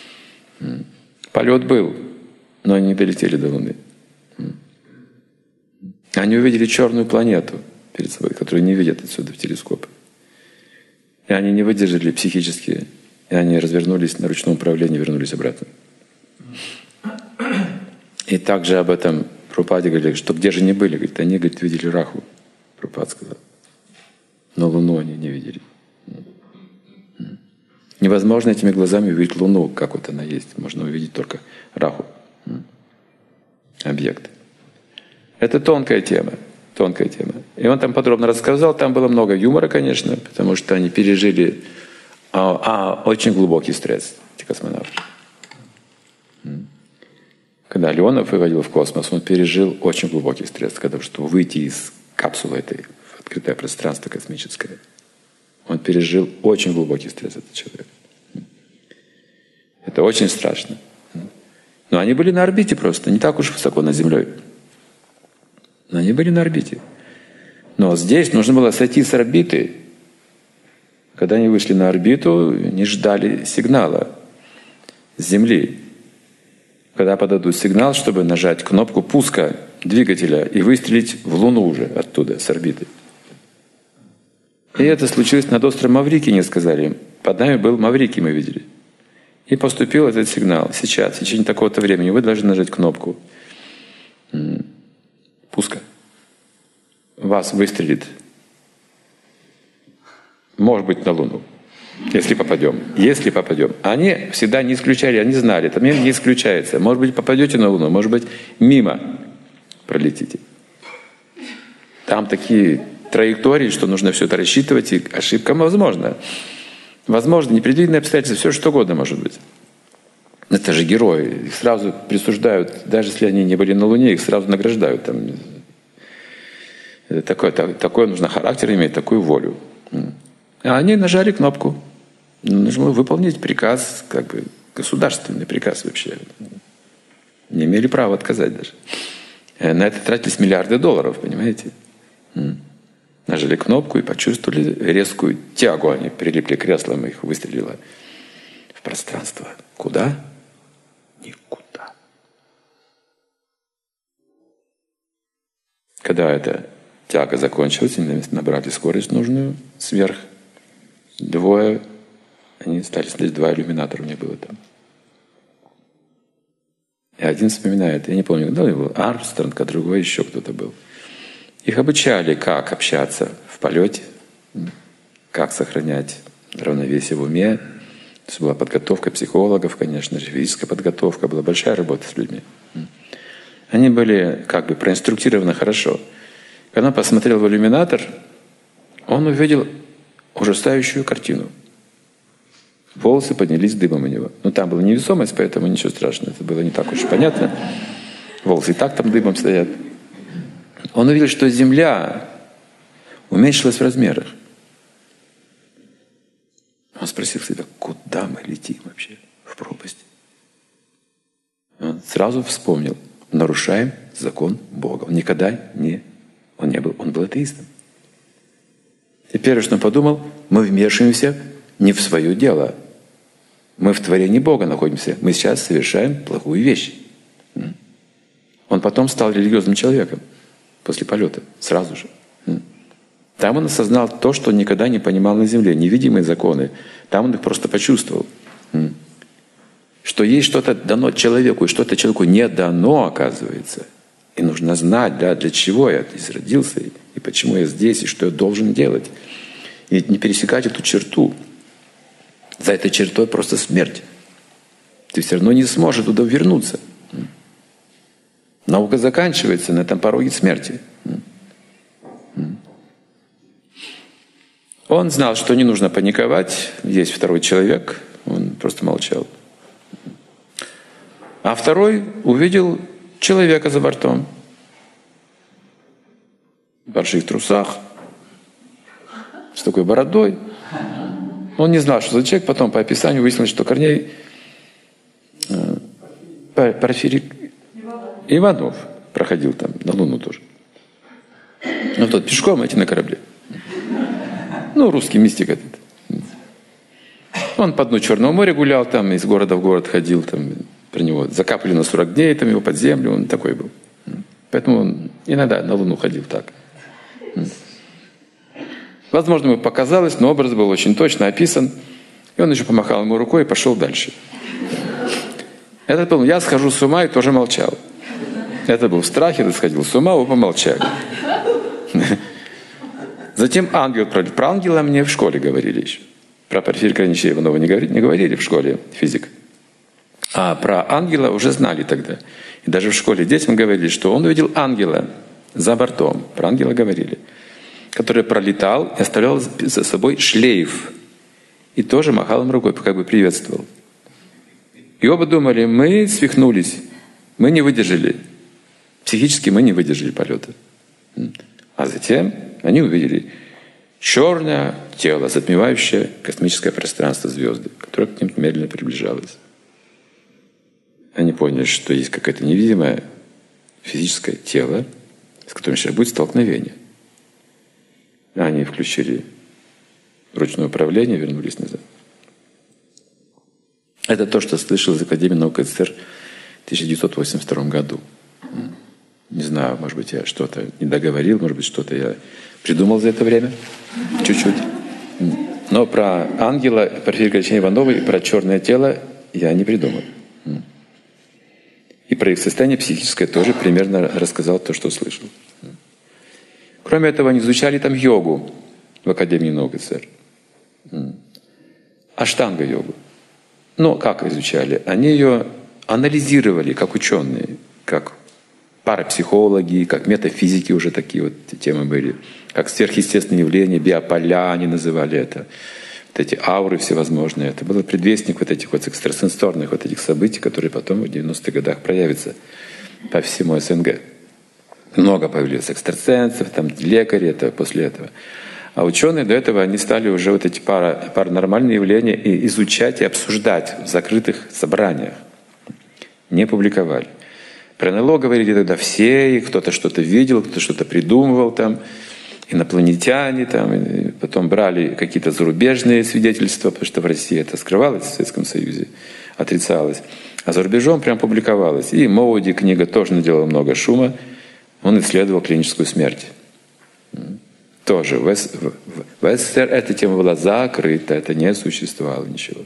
Полет был, но они не долетели до Луны. Они увидели черную планету перед собой, которую не видят отсюда в телескоп. И они не выдержали психически, и они развернулись на ручном управлении, вернулись обратно. И также об этом Прабхупаде говорили, что где же они были? Говорит, они, говорит, видели Раху. Прабхупад сказал. Но Луну они не видели. Невозможно этими глазами увидеть Луну, как вот она есть. Можно увидеть только Раху. Объект. Это тонкая тема. Тонкая тема. И он там подробно рассказал. Там было много юмора, конечно, потому что они пережили очень глубокий стресс, эти космонавты. Когда Леонов выводил в космос, он пережил очень глубокий стресс, чтобы выйти из капсулы этой в открытое пространство космическое. Он пережил очень глубокий стресс, этот человек. Это очень страшно. Но они были на орбите просто, не так уж высоко над Землей. Но они были на орбите. Но здесь нужно было сойти с орбиты. Когда они вышли на орбиту, они ждали сигнала с Земли. Когда подадут сигнал, чтобы нажать кнопку пуска двигателя и выстрелить в Луну уже оттуда, с орбиты. И это случилось над островом Маврикий, не сказали им. Под нами был Маврикий, мы видели. И поступил этот сигнал. Сейчас, в течение такого-то времени, вы должны нажать кнопку пуска. Вас выстрелит, может быть, на Луну. Если попадем. Если попадем. Они всегда не исключали, они знали. Это не исключается. Может быть, попадете на Луну, может быть, мимо пролетите. Там такие траектории, что нужно все это рассчитывать, и ошибка возможна. Возможно, непредвиденные обстоятельства, все что угодно может быть. Это же герои. Их сразу присуждают, даже если они не были на Луне, их сразу награждают. Там, такой нужно характер иметь, такую волю. А они нажали кнопку. Нужно было выполнить приказ, государственный приказ вообще. Не имели права отказать даже. На это тратились миллиарды долларов, понимаете? Нажали кнопку и почувствовали резкую тягу. Они прилипли к креслам, их выстрелило в пространство. Куда? Никуда. Когда эта тяга закончилась, они набрали скорость нужную сверх. Они стали смотреть, 2 иллюминатора у них было там. И один вспоминает, я не помню, когда он был, Армстронг, а другой еще кто-то был. Их обучали, как общаться в полете, как сохранять равновесие в уме. То есть была подготовка психологов, конечно же, физическая подготовка, была большая работа с людьми. Они были проинструктированы хорошо. Когда он посмотрел в иллюминатор, он увидел ужасающую картину. Волосы поднялись дыбом у него. Но там была невесомость, поэтому ничего страшного. Это было не так уж понятно. Волосы и так там дыбом стоят. Он увидел, что Земля уменьшилась в размерах. Он спросил себя, куда мы летим вообще? В пропасть. Он сразу вспомнил, нарушаем закон Бога. Он никогда он был атеистом. Теперь, что он подумал, мы вмешиваемся не в свое дело. Мы в творении Бога находимся. Мы сейчас совершаем плохую вещь. Он потом стал религиозным человеком после полета, сразу же. Там он осознал то, что он никогда не понимал на Земле, невидимые законы. Там он их просто почувствовал. Что есть что-то дано человеку, и что-то человеку не дано, оказывается. И нужно знать, для чего я здесь родился, и почему я здесь, и что я должен делать. И не пересекать эту черту. За этой чертой просто смерть. Ты все равно не сможешь туда вернуться. Наука заканчивается на этом пороге смерти. Он знал, что не нужно паниковать, есть второй человек, он просто молчал. А второй увидел человека за бортом. В больших трусах, с такой бородой. Он не знал, что за человек, потом по описанию выяснилось, что Корней Порфирий Иванов проходил там, на Луну тоже. Ну, тот пешком, эти на корабле. Ну, русский мистик этот. Он по дну Черного моря гулял, там из города в город ходил, там про него закапали на 40 дней, там его под землю, он такой был. Поэтому он иногда на Луну ходил так. Возможно, ему показалось, но образ был очень точно описан. И он еще помахал ему рукой и пошел дальше. Этот был, я схожу с ума, и тоже молчал. Это был в страхе, ты сходил с ума, вы помолчали. Затем ангел, про ангела мне в школе говорили еще. Про Порфирия Корнеевича Иванова не говорили в школе физик. А про ангела уже знали тогда. И даже в школе детям говорили, что он увидел ангела за бортом. Про ангела говорили. Который пролетал и оставлял за собой шлейф. И тоже махал им рукой, как бы приветствовал. И оба думали, мы свихнулись, мы не выдержали. Психически мы не выдержали полета. А затем они увидели черное тело, затмевающее космическое пространство звезды, которое к ним медленно приближалось. Они поняли, что есть какое-то невидимое физическое тело, с которым сейчас будет столкновение. Они включили ручное управление, вернулись назад. Это то, что слышал из Академии наук СССР в 1982 году. Не знаю, может быть, я что-то не договорил, может быть, что-то я придумал за это время. Чуть-чуть. Но про ангела Порфирия Корнеевича Иванова и про черное тело я не придумал. И про их состояние психическое тоже примерно рассказал то, что слышал. Кроме этого, они изучали там йогу в Академии наук СССР. Аштанга-йогу. Но как изучали? Они ее анализировали как ученые, как парапсихологи, как метафизики, уже такие вот темы были, как сверхъестественные явления, биополя они называли это, вот эти ауры всевозможные. Это был предвестник вот этих вот экстрасенсорных вот этих событий, которые потом в 90-х годах проявятся по всему СНГ. Много появилось экстрасенсов, там лекари, это после этого. А ученые до этого, они стали уже вот эти паранормальные явления и изучать и обсуждать в закрытых собраниях. Не публиковали. Про НЛО говорили тогда все, и кто-то что-то видел, кто-то что-то придумывал там, инопланетяне там, и потом брали какие-то зарубежные свидетельства, потому что в России это скрывалось, в Советском Союзе отрицалось. А за рубежом прям публиковалось. И Моуди книга тоже наделала много шума. Он исследовал клиническую смерть. Тоже в СССР эта тема была закрыта, это не существовало ничего.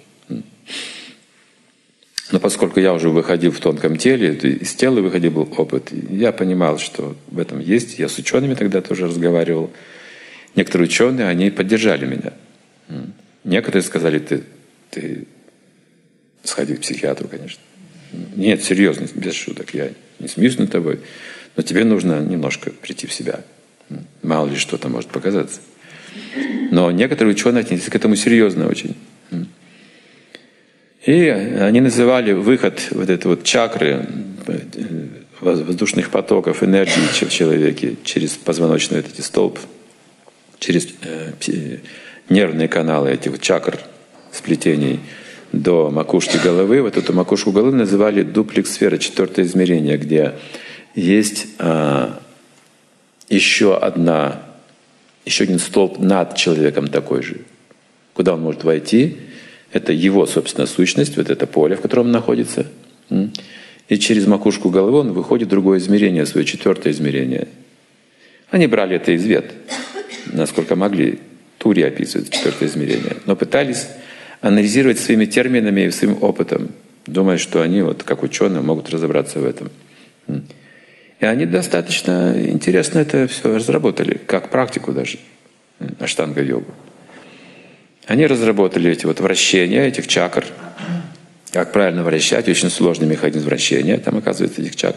Но поскольку я уже выходил в тонком теле, из тела выходил был опыт, я понимал, что в этом есть. Я с учеными тогда тоже разговаривал. Некоторые ученые, они поддержали меня. Некоторые сказали, ты сходи к психиатру, конечно. Нет, серьезно, без шуток, я не смеюсь над тобой, но тебе нужно немножко прийти в себя. Мало ли что-то может показаться. Но некоторые ученые отнеслись к этому серьезно очень. И они называли выход вот этой вот чакры, воздушных потоков энергии в человеке через позвоночный вот эти столб, через нервные каналы этих вот чакр, сплетений до макушки головы. Вот эту макушку головы называли дуплекс-сфера, 4-е измерение, где есть еще один столб над человеком такой же, куда он может войти. Это его, собственно, сущность, вот это поле, в котором он находится. И через макушку головы он выходит в другое измерение, свое 4-е измерение. Они брали это из вед, насколько могли. Тури описывает 4-е измерение. Но пытались анализировать своими терминами и своим опытом, думая, что они, вот, как ученые, могут разобраться в этом. И они достаточно интересно это все разработали, как практику даже, аштанга-йогу. Они разработали эти вот вращения, этих чакр, как правильно вращать, очень сложный механизм вращения, там, оказывается, этих чакр,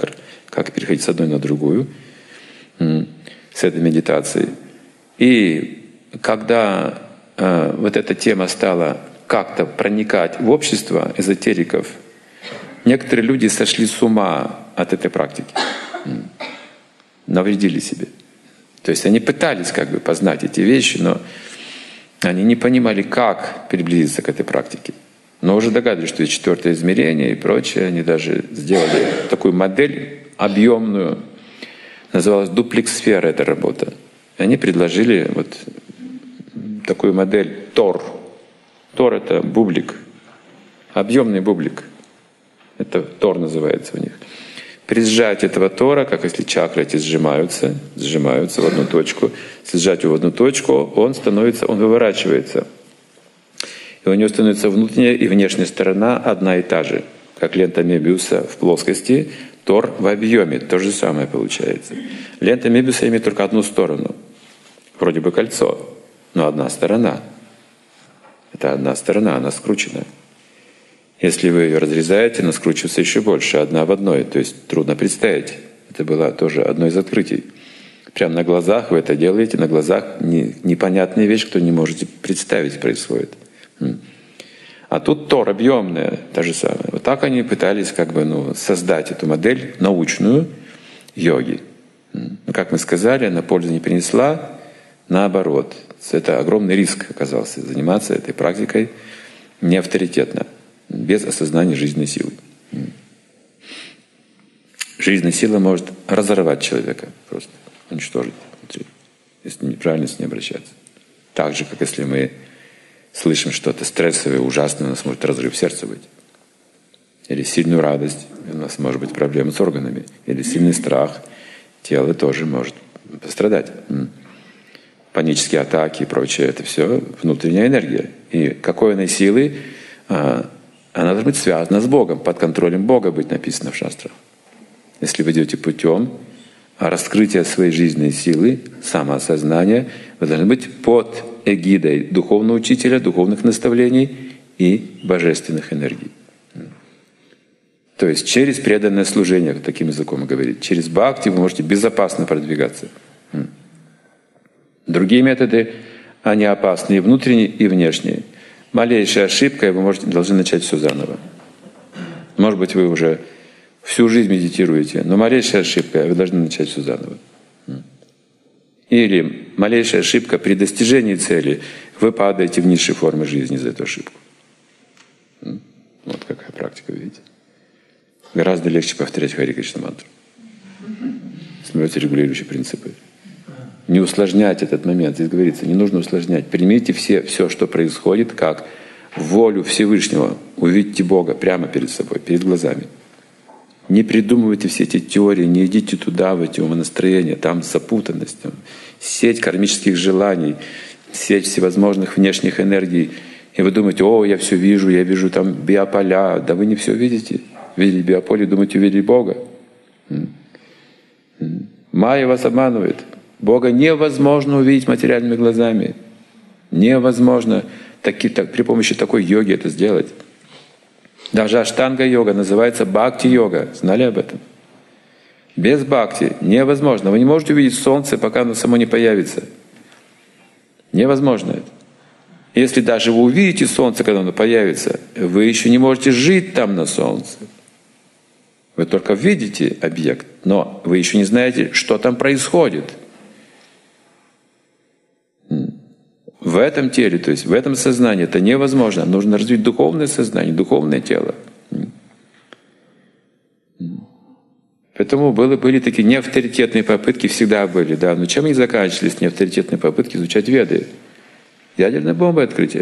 как переходить с одной на другую, с этой медитацией. И когда вот эта тема стала как-то проникать в общество эзотериков, некоторые люди сошли с ума от этой практики, навредили себе. То есть они пытались как бы познать эти вещи, но они не понимали, как приблизиться к этой практике. Но уже догадывались, что есть 4-е измерение и прочее. Они даже сделали такую модель объемную. Называлась дуплексфера эта работа. И они предложили вот такую модель Тор. Тор — это бублик, объемный бублик. Это Тор называется у них. При сжатии этого Тора, как если чакры эти сжимаются в одну точку, если сжать его в одну точку, он выворачивается. И у него становится внутренняя и внешняя сторона одна и та же. Как лента Мебиуса в плоскости, Тор в объеме. То же самое получается. Лента Мебиуса имеет только одну сторону. Вроде бы кольцо, но одна сторона. Это одна сторона, она скручена. Если вы ее разрезаете, она скручивается еще больше, одна в одной. То есть трудно представить. Это было тоже одно из открытий. Прямо на глазах вы это делаете, на глазах непонятная вещь, кто не можете представить, происходит. А тут Тор объемная, та же самая. Вот так они пытались как бы, создать эту модель научную йоги. Но, как мы сказали, она пользу не принесла, наоборот. Это огромный риск оказался, заниматься этой практикой не авторитетно, без осознания жизненной силы. Жизненная сила может разорвать человека, просто уничтожить внутри, если неправильно с ней обращаться. Так же, как если мы слышим что-то стрессовое, ужасное, у нас может разрыв сердца быть. Или сильную радость, у нас может быть проблемы с органами. Или сильный страх, тело тоже может пострадать. Панические атаки и прочее — это все внутренняя энергия. И какой она силы, она должна быть связана с Богом, под контролем Бога быть, написано в шастрах. Если вы идете путем раскрытия своей жизненной силы, самоосознания, вы должны быть под эгидой духовного учителя, духовных наставлений и божественных энергий. То есть через преданное служение, таким языком говорить, через бхакти вы можете безопасно продвигаться. Другие методы, они опасны и внутренние, и внешние. Малейшая ошибка, и вы должны начать все заново. Может быть, вы уже всю жизнь медитируете, но малейшая ошибка, вы должны начать все заново. Или малейшая ошибка при достижении цели, вы падаете в низшие формы жизни за эту ошибку. Вот какая практика, видите. Гораздо легче повторять Хари Кришна мантру. Смотрите регулирующие принципы. Не усложнять этот момент. Здесь говорится, не нужно усложнять. Примите все, что происходит, как волю Всевышнего. Увидьте Бога прямо перед собой, перед глазами. Не придумывайте все эти теории, не идите туда, в эти умонастроения. Там запутанность, там сеть кармических желаний, сеть всевозможных внешних энергий. И вы думаете, я все вижу, я вижу там биополя. Да вы не все видите. Видели биополе, думаете, увидели Бога. Майя вас обманывает. Бога невозможно увидеть материальными глазами. Невозможно при помощи такой йоги это сделать. Даже аштанга-йога называется бхакти-йога. Знали об этом? Без бхакти невозможно. Вы не можете увидеть солнце, пока оно само не появится. Невозможно это. Если даже вы увидите солнце, когда оно появится, вы еще не можете жить там на солнце. Вы только видите объект, но вы еще не знаете, что там происходит. В этом теле, то есть в этом сознании это невозможно. Нужно развить духовное сознание, духовное тело. Поэтому были такие неавторитетные попытки, всегда были. Да. Но чем они заканчивались, неавторитетные попытки изучать Веды? Ядерной бомбой открытие.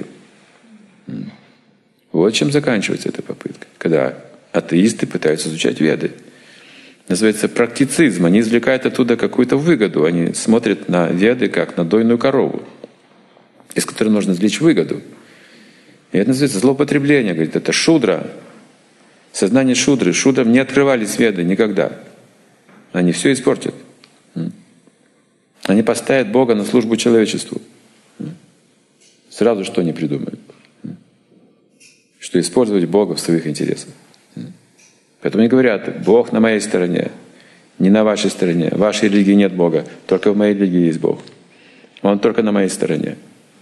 Вот чем заканчивается эта попытка. Когда атеисты пытаются изучать Веды. Называется практицизм. Они извлекают оттуда какую-то выгоду. Они смотрят на Веды как на дойную корову, из которой нужно извлечь выгоду. И это называется злоупотребление. Говорит, это шудра. Сознание шудры. Шудрам не открывались Веды никогда. Они все испортят. Они поставят Бога на службу человечеству. Сразу что они придумают? Что использовать Бога в своих интересах. Поэтому они говорят, Бог на моей стороне. Не на вашей стороне. В вашей религии нет Бога. Только в моей религии есть Бог. Он только на моей стороне.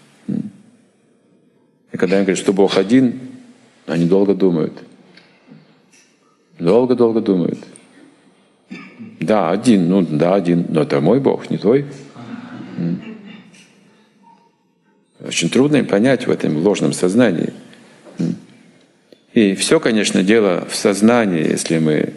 И когда они говорят, что Бог один, они долго думают. Долго-долго думают. Да, один, один. Но это мой Бог, не твой. Очень трудно им понять в этом ложном сознании. И все, конечно, дело в сознании, если мы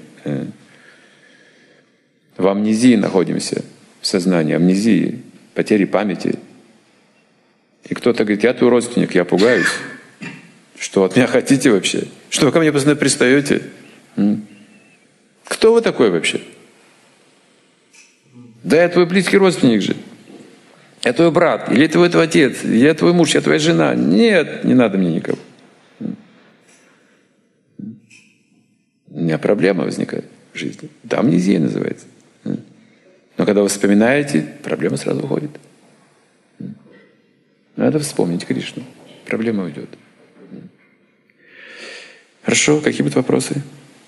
в амнезии находимся, в сознании, амнезии, потери памяти. И кто-то говорит, я твой родственник, я пугаюсь. Что от меня хотите вообще? Что вы ко мне постоянно пристаете? Кто вы такой вообще? Да я твой близкий родственник же. Я твой брат, или твой отец, я твой муж, я твоя жена. Нет, не надо мне никого. У меня проблема возникает в жизни. Это амнезия называется. Но когда вы вспоминаете, проблема сразу уходит. Надо вспомнить Кришну. Проблема уйдет. Хорошо, какие будут вопросы?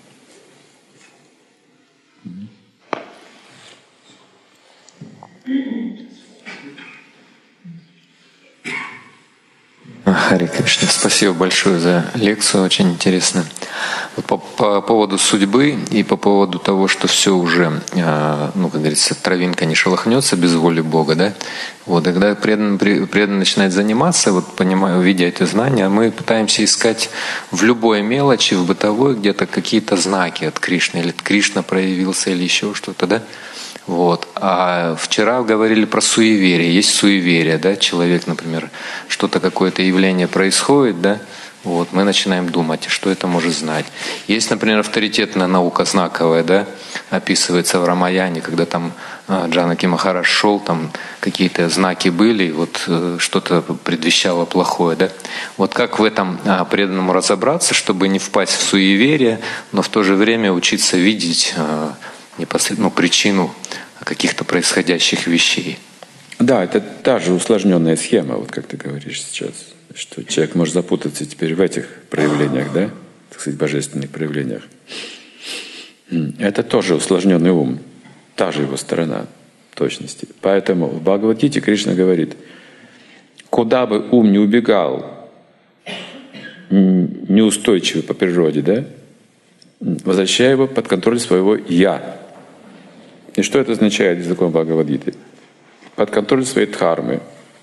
Харе Кришна, спасибо большое за лекцию, очень интересно. Вот по поводу судьбы и по поводу того, что все уже, как говорится, травинка не шелохнется без воли Бога, да? Вот, и когда преданный начинает заниматься, вот понимая, видя эти знания, мы пытаемся искать в любой мелочи, в бытовой где-то какие-то знаки от Кришны, или Кришна проявился, или еще что-то, да? Вот. А вчера говорили про суеверие. Есть суеверие, да? Человек, например, что-то, какое-то явление происходит, да? Вот. Мы начинаем думать, что это может знать. Есть, например, авторитетная наука знаковая, да? Описывается в Рамаяне, когда там Джанаки Махарадж шел, там какие-то знаки были, вот что-то предвещало плохое, да? Вот как в этом преданному разобраться, чтобы не впасть в суеверие, но в то же время учиться видеть непосредственно причину каких-то происходящих вещей. Да, это та же усложненная схема, вот как ты говоришь сейчас, что человек может запутаться теперь в этих проявлениях, да, так сказать, божественных проявлениях. Это тоже усложненный ум, та же его сторона точности. Поэтому в Бхагавад-гите Кришна говорит, куда бы ум не убегал, неустойчивый по природе, да, возвращай его под контроль своего «я». И что это означает языком Бхагавад-гиты? Под контроль своей дхармы.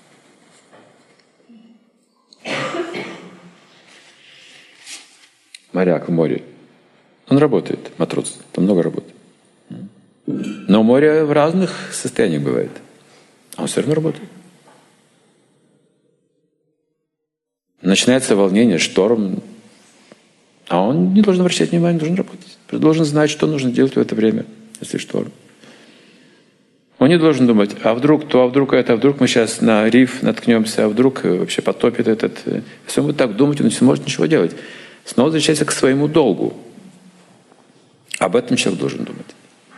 Моряк в море. Он работает, матрос, там много работы. Но море в разных состояниях бывает. А он все равно работает. Начинается волнение, шторм. А он не должен обращать внимание, должен работать. Должен знать, что нужно делать в это время, если шторм. Он не должен думать, а вдруг то, а вдруг это, а вдруг мы сейчас на риф наткнемся, а вдруг вообще потопит этот. Если он будет так думать, он не сможет ничего делать. Снова возвращается к своему долгу. Об этом человек должен думать.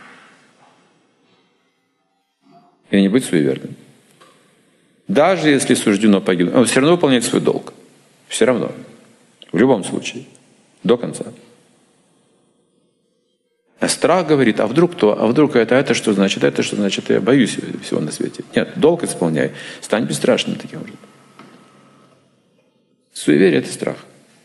И не быть суеверным. Даже если суждено погибнуть, он все равно выполняет свой долг. Все равно. В любом случае. До конца. А страх говорит, а вдруг то, а вдруг это что значит, это что значит, я боюсь всего на свете. Нет, долг исполняй, стань бесстрашным таким же. Суеверие — это страх.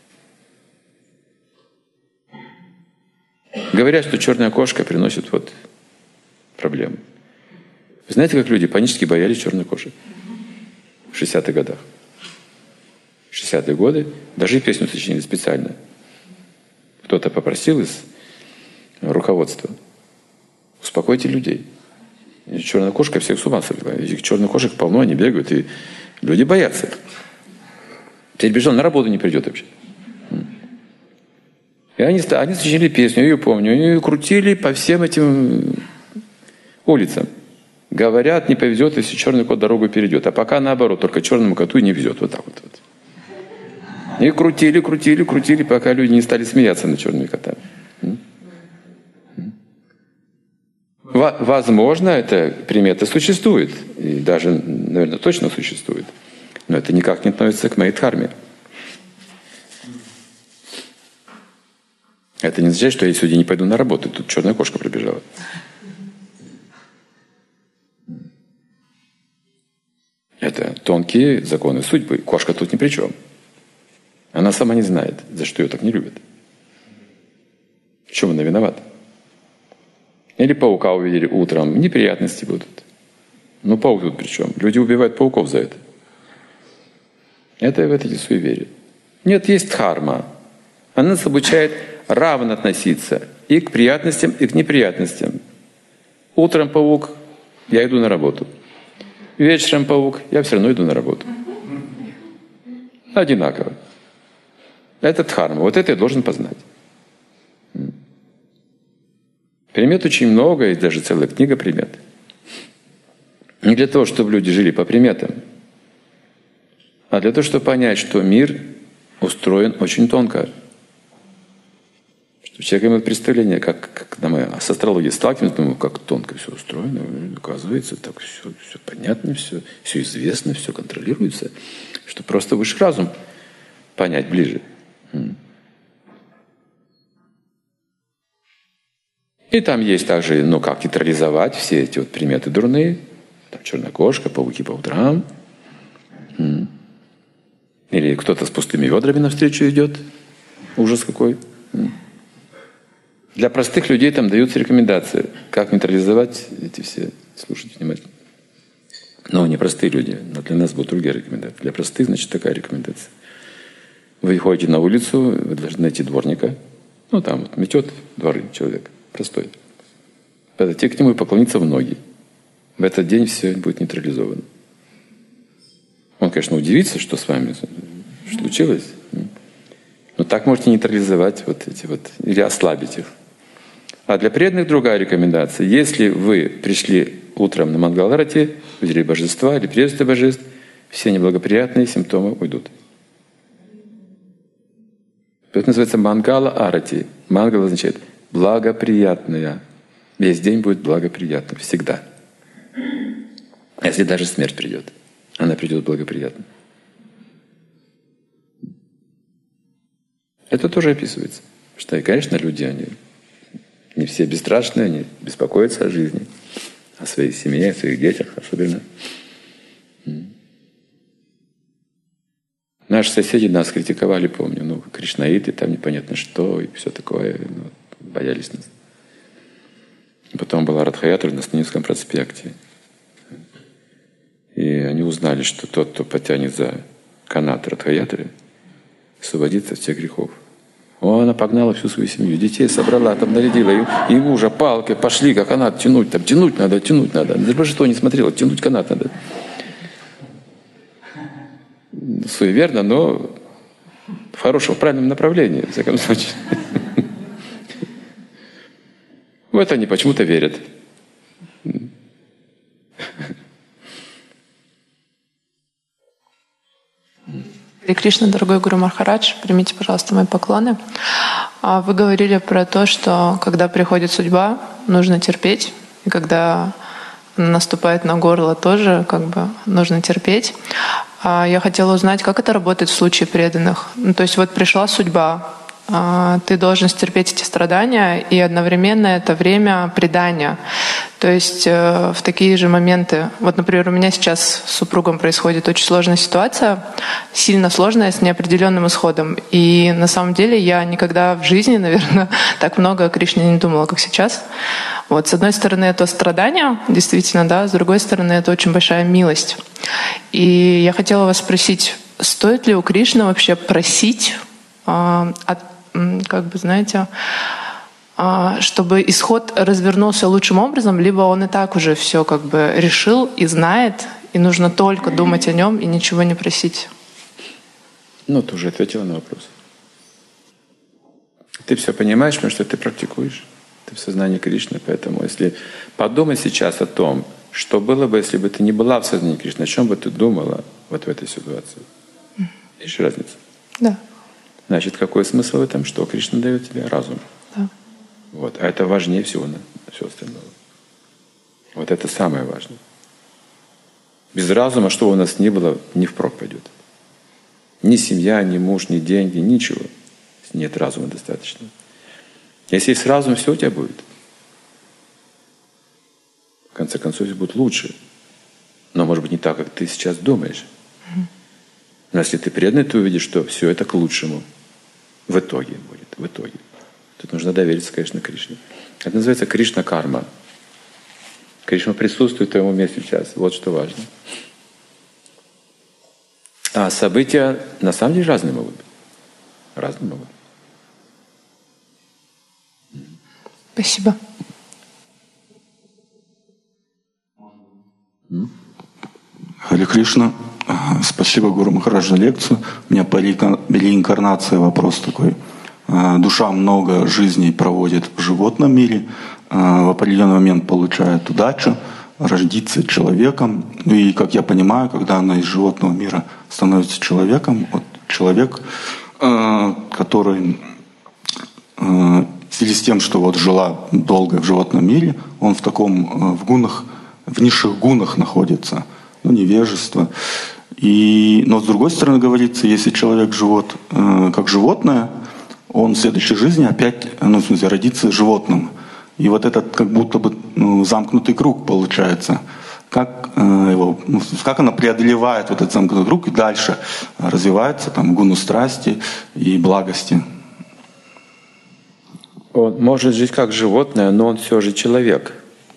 Говорят, что черная кошка приносит вот проблемы. Вы знаете, как люди панически боялись черной кошек в 60-х годах? В 60-е годы даже и песню сочинили специально. Кто-то попросил из руководства: успокойте людей. И черная кошка всех с ума свела. Этих черных кошек полно, они бегают, и люди боятся. Теперь бежал, на работу не придет вообще. И они сочинили песню, я ее помню, они ее крутили по всем этим улицам. Говорят, не повезет, если черный кот дорогу перейдет. А пока наоборот, только черному коту и не везет. Вот так вот. И крутили, пока люди не стали смеяться над черными котами. Возможно, эта примета существует. И даже, наверное, точно существует. Но это никак не относится к моей дхарме. Это не означает, что я сегодня не пойду на работу. Тут черная кошка прибежала. тонкие законы судьбы. Кошка тут ни при чем. Она сама не знает, за что ее так не любят. В чем она виновата? Или паука увидели утром, неприятности будут. Ну, паук тут при чем? Люди убивают пауков за это. Это вот эти суеверия. Нет, есть дхарма. Она нас обучает равно относиться и к приятностям, и к неприятностям. Утром паук, я иду на работу. Вечером паук, я все равно иду на работу. Одинаково. Это дхарма. Вот это я должен познать. Примет очень много, и даже целая книга примет. Не для того, чтобы люди жили по приметам, а для того, чтобы понять, что мир устроен очень тонко. Что человек имеет представление, как мы с астрологией сталкиваемся, думаю, как тонко все устроено. Оказывается, так все понятно, все известно, все контролируется. Что просто высший разум понять ближе. И там есть также, как нейтрализовать все эти вот приметы дурные. Там черная кошка, пауки по утрам. Или кто-то с пустыми ведрами навстречу идет. Ужас какой. Для простых людей там даются рекомендации, как нейтрализовать эти все. Слушайте внимательно. Но не простые люди, но для нас будут другие рекомендации. Для простых, значит, такая рекомендация. Вы ходите на улицу, вы должны найти дворника. Там вот метет дворы человек. Простой. Подойти к нему и поклониться в ноги. В этот день все будет нейтрализовано. Он, конечно, удивится, что с вами случилось. Но так можете нейтрализовать вот эти вот, или ослабить их. А для преданных другая рекомендация. Если вы пришли утром на Мангаларати, увидели божества или приветствие божеств, все неблагоприятные симптомы уйдут. Это называется Мангала Арати. Мангала означает благоприятная. Весь день будет благоприятно. Всегда. А если даже смерть придет, она придет благоприятно. Это тоже описывается. Что, и, конечно, люди, они не все бесстрашные, они беспокоятся о жизни, о своей семье, о своих детях особенно. Наши соседи нас критиковали, помню, кришнаиты, там непонятно что, и все такое, боялись нас. Потом была Радха-ятра на Станинском проспекте. И они узнали, что тот, кто потянет за канат Радха-ятры, освободится от всех грехов. Она погнала всю свою семью, детей собрала, там нарядила, и мужа палкой, пошли, как канат тянуть, там тянуть надо. Даже божество не смотрело, тянуть канат надо. Суеверно, но в хорошем, в правильном направлении, в всяком случае. В это они почему-то верят. Харе Кришна, дорогой Гуру Махарадж, примите, пожалуйста, мои поклоны. Вы говорили про то, что когда приходит судьба, нужно терпеть, и когда наступает на горло, тоже нужно терпеть. Я хотела узнать, как это работает в случае преданных. То есть вот пришла судьба, ты должен стерпеть эти страдания, и одновременно это время предания. То есть в такие же моменты, вот, например, у меня сейчас с супругом происходит очень сложная ситуация, сильно сложная, с неопределенным исходом. И на самом деле я никогда в жизни, наверное, так много о Кришне не думала, как сейчас. Вот, с одной стороны, это страдание, действительно, да, с другой стороны, это очень большая милость. И я хотела вас спросить, стоит ли у Кришны вообще просить чтобы исход развернулся лучшим образом, либо он и так уже все решил и знает, и нужно только думать о нем и ничего не просить? Ты уже ответила на вопрос. Ты все понимаешь, потому что ты практикуешь. Ты в сознании Кришны, поэтому если подумай сейчас о том, что было бы, если бы ты не была в сознании Кришны, о чем бы ты думала вот в этой ситуации? Видишь разницу? Да. Значит, какой смысл в этом? Что Кришна дает тебе? Разум. Да. Вот. А это важнее всего на все остальное. Вот это самое важное. Без разума, что у нас ни было, ни впрок пойдет. Ни семья, ни муж, ни деньги, ничего. Если нет разума достаточно. Если есть разум, все у тебя будет. В конце концов, все будет лучше. Но, может быть, не так, как ты сейчас думаешь. Но если ты преданный, ты увидишь, что все это к лучшему. В итоге будет, в итоге. Тут нужно довериться, конечно, Кришне. Это называется Кришна-карма. Кришна присутствует в твоем уме сейчас. Вот что важно. А события на самом деле разные могут быть. Разные могут быть. Спасибо. Харе Кришна. Спасибо, Гуру Махарадж, за лекцию. У меня по реинкарнации вопрос такой. Душа много жизней проводит в животном мире, в определенный момент получает удачу, родится человеком. И, как я понимаю, когда она из животного мира становится человеком, вот человек, который в связи с тем, что вот жила долго в животном мире, он в таком, в низших гунах находится, невежество. Но с другой стороны говорится, если человек живет как животное, он в следующей жизни опять, в смысле, родится животным. И вот этот как будто бы замкнутый круг получается. Как она преодолевает вот этот замкнутый круг и дальше развивается там гуну страсти и благости. Он может жить как животное, но он все же человек.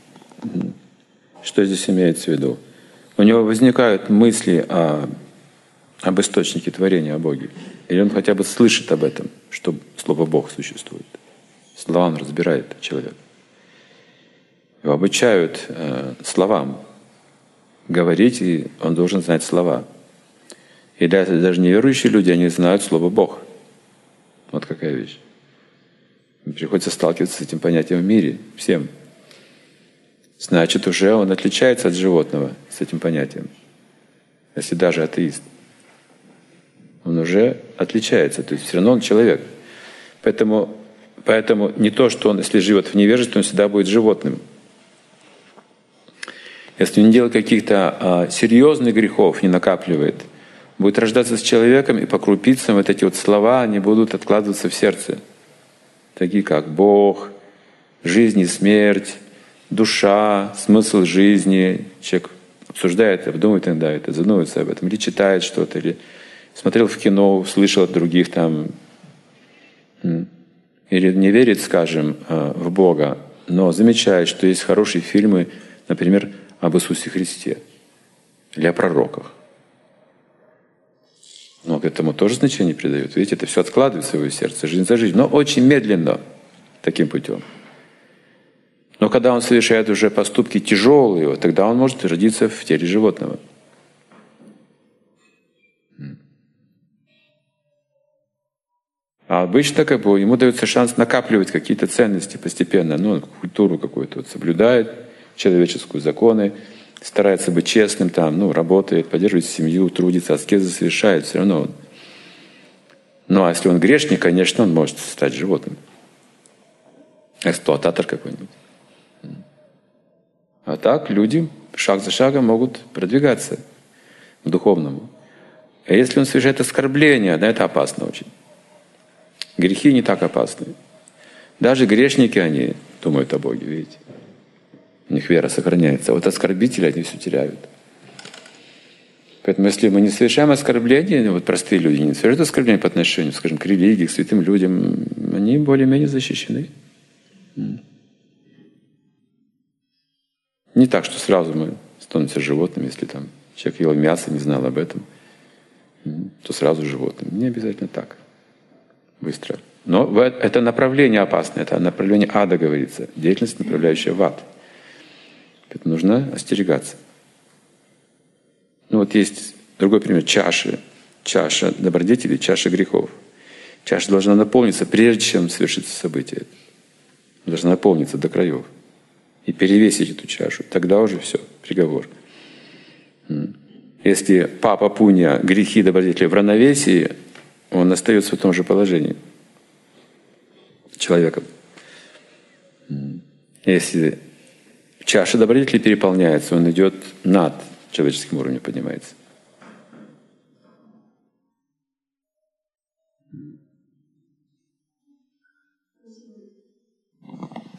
Что здесь имеется в виду? У него возникают мысли об источнике творения, о Боге. Или он хотя бы слышит об этом, что слово «Бог» существует. Слова он разбирает, человек. Его обучают словам говорить, и он должен знать слова. И даже неверующие люди, они знают слово «Бог». Вот какая вещь. Приходится сталкиваться с этим понятием в мире всем. Значит, уже он отличается от животного с этим понятием. Если даже атеист. Он уже отличается. То есть все равно он человек. Поэтому не то, что он, если живет в невежестве, он всегда будет животным. Если он не делает каких-то серьезных грехов, не накапливает, будет рождаться с человеком, и по крупицам вот эти вот слова, они будут откладываться в сердце. Такие как Бог, жизнь и смерть, душа, смысл жизни. Человек обсуждает, обдумывает иногда это, задумывается об этом, или читает что-то, или смотрел в кино, слышал от других там, или не верит, скажем, в Бога, но замечает, что есть хорошие фильмы, например, об Иисусе Христе или о пророках. Но к этому тоже значение придает. Видите, это все откладывается в его сердце, жизнь за жизнь, но очень медленно таким путем. Но когда он совершает уже поступки тяжелые, тогда он может родиться в теле животного. А обычно ему дается шанс накапливать какие-то ценности постепенно, культуру какую-то соблюдает, человеческую законы, старается быть честным, работает, поддерживает семью, трудится, аскезы совершает, все равно он. Ну а если он грешник, конечно, он может стать животным. Эксплуататор какой-нибудь. А так люди шаг за шагом могут продвигаться к духовному. А если он совершает оскорбление, это опасно очень. Грехи не так опасны. Даже грешники, они думают о Боге, видите. У них вера сохраняется. А вот оскорбители, они все теряют. Поэтому если мы не совершаем оскорбления, простые люди не совершают оскорбления по отношению, скажем, к религии, к святым людям, они более-менее защищены. Не так, что сразу мы становимся животными, если человек ел мясо, не знал об этом, то сразу животным. Не обязательно так. Быстро. Но это направление опасное, это направление ада, говорится. Деятельность, направляющая в ад. Поэтому нужно остерегаться. Есть другой пример. Чаши. Чаша добродетелей, чаша грехов. Чаша должна наполниться, прежде чем совершится событие. Должна наполниться до краев. И перевесить эту чашу. Тогда уже все, приговор. Если папа Пунья, грехи добродетели в равновесии, он остается в том же положении человеком. Если чаша добродетели переполняется, он идет над человеческим уровнем, поднимается.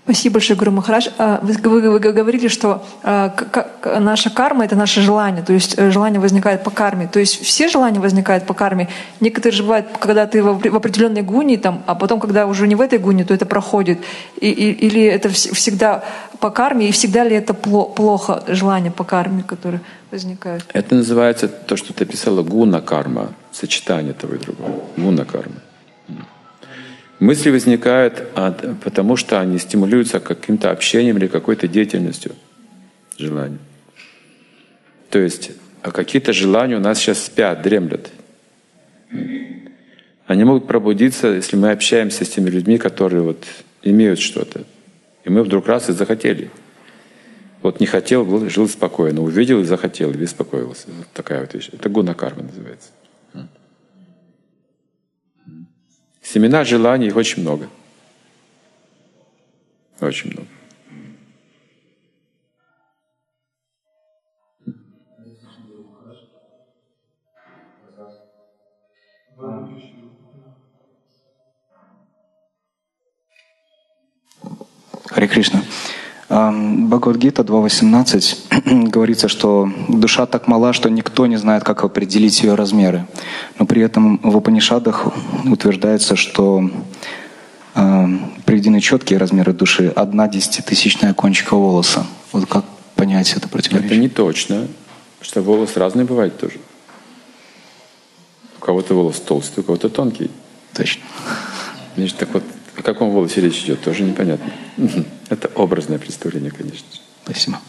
Спасибо большое, Гуру Махарадж. Вы говорили, что наша карма — это наше желание, то есть желание возникает по карме. То есть все желания возникают по карме. Некоторые же бывают, когда ты в определенной гуне, там, а потом, когда уже не в этой гуне, то это проходит. Или это всегда по карме, и всегда ли это плохо, желание по карме, которое возникает? Это называется то, что ты писала, гуна-карма, сочетание того и другого. Гуна-карма. Мысли возникают, потому что они стимулируются каким-то общением или какой-то деятельностью, желанием. То есть какие-то желания у нас сейчас спят, дремлят. Они могут пробудиться, если мы общаемся с теми людьми, которые вот имеют что-то. И мы вдруг раз и захотели. Вот не хотел, жил спокойно, увидел и захотел, и беспокоился. Вот такая вот вещь. Это гуна-карма называется. Семена желаний, их очень много. Очень много. Харе Кришна. Бхагавад-гита 2.18 говорится, что душа так мала, что никто не знает, как определить ее размеры. Но при этом в Упанишадах утверждается, что приведены четкие размеры души, 1/10,000 кончика волоса. Вот как понять это противоречие? Это не точно, потому что волос разный бывает тоже. У кого-то волос толстый, у кого-то тонкий. Точно. Значит, так вот, о каком волосе речь идет, тоже непонятно. Это образное представление, конечно. Спасибо.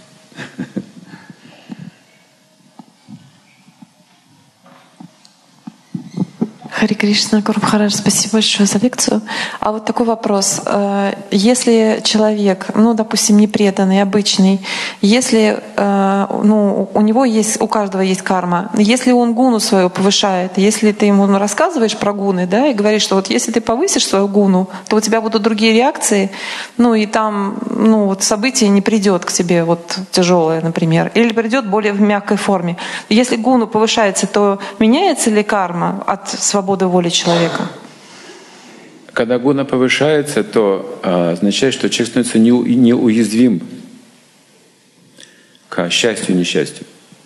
Харе Кришна, Гуру Махарадж, спасибо большое за лекцию. А вот такой вопрос. Если человек, допустим, непреданный, обычный, если у него есть, у каждого есть карма, если он гуну свою повышает, если ты ему рассказываешь про гуны, да, и говоришь, что вот если ты повысишь свою гуну, то у тебя будут другие реакции, и там, событие не придет к тебе тяжелое, например, или придет более в мягкой форме. Если гуну повышается, то меняется ли карма от свободы воли человека? Когда гуна повышается, то означает, что человек становится неуязвим к счастью и несчастью.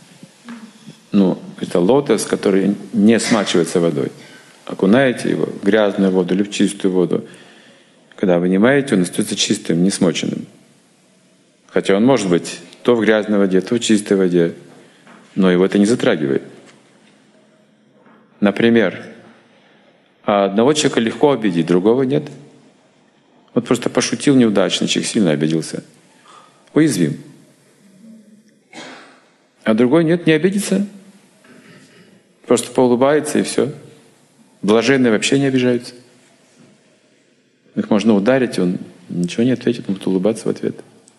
Это лотос, который не смачивается водой. Окунаете его в грязную воду или в чистую воду. Когда вынимаете, он остается чистым, не смоченным. Хотя он может быть то в грязной воде, то в чистой воде, но его это не затрагивает. Например, одного человека легко обидеть, другого нет. Вот просто пошутил неудачно, человек сильно обиделся. Уязвим. А другой нет, не обидится. Просто поулыбается и все. Блаженные вообще не обижаются. Их можно ударить, он ничего не ответит, он будет улыбаться в ответ.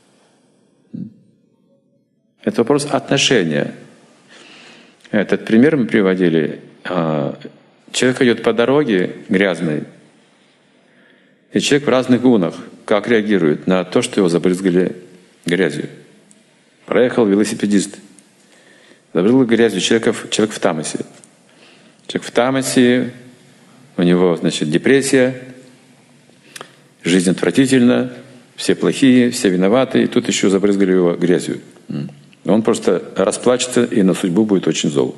Это вопрос отношения. Этот пример мы приводили. Человек идет по дороге грязной, и человек в разных гунах, как реагирует на то, что его забрызгали грязью. Проехал велосипедист, забрызгал грязью человек в тамасе. Человек в тамасе, у него, депрессия, жизнь отвратительна, все плохие, все виноваты, и тут еще забрызгали его грязью. Он просто расплачется и на судьбу будет очень зол.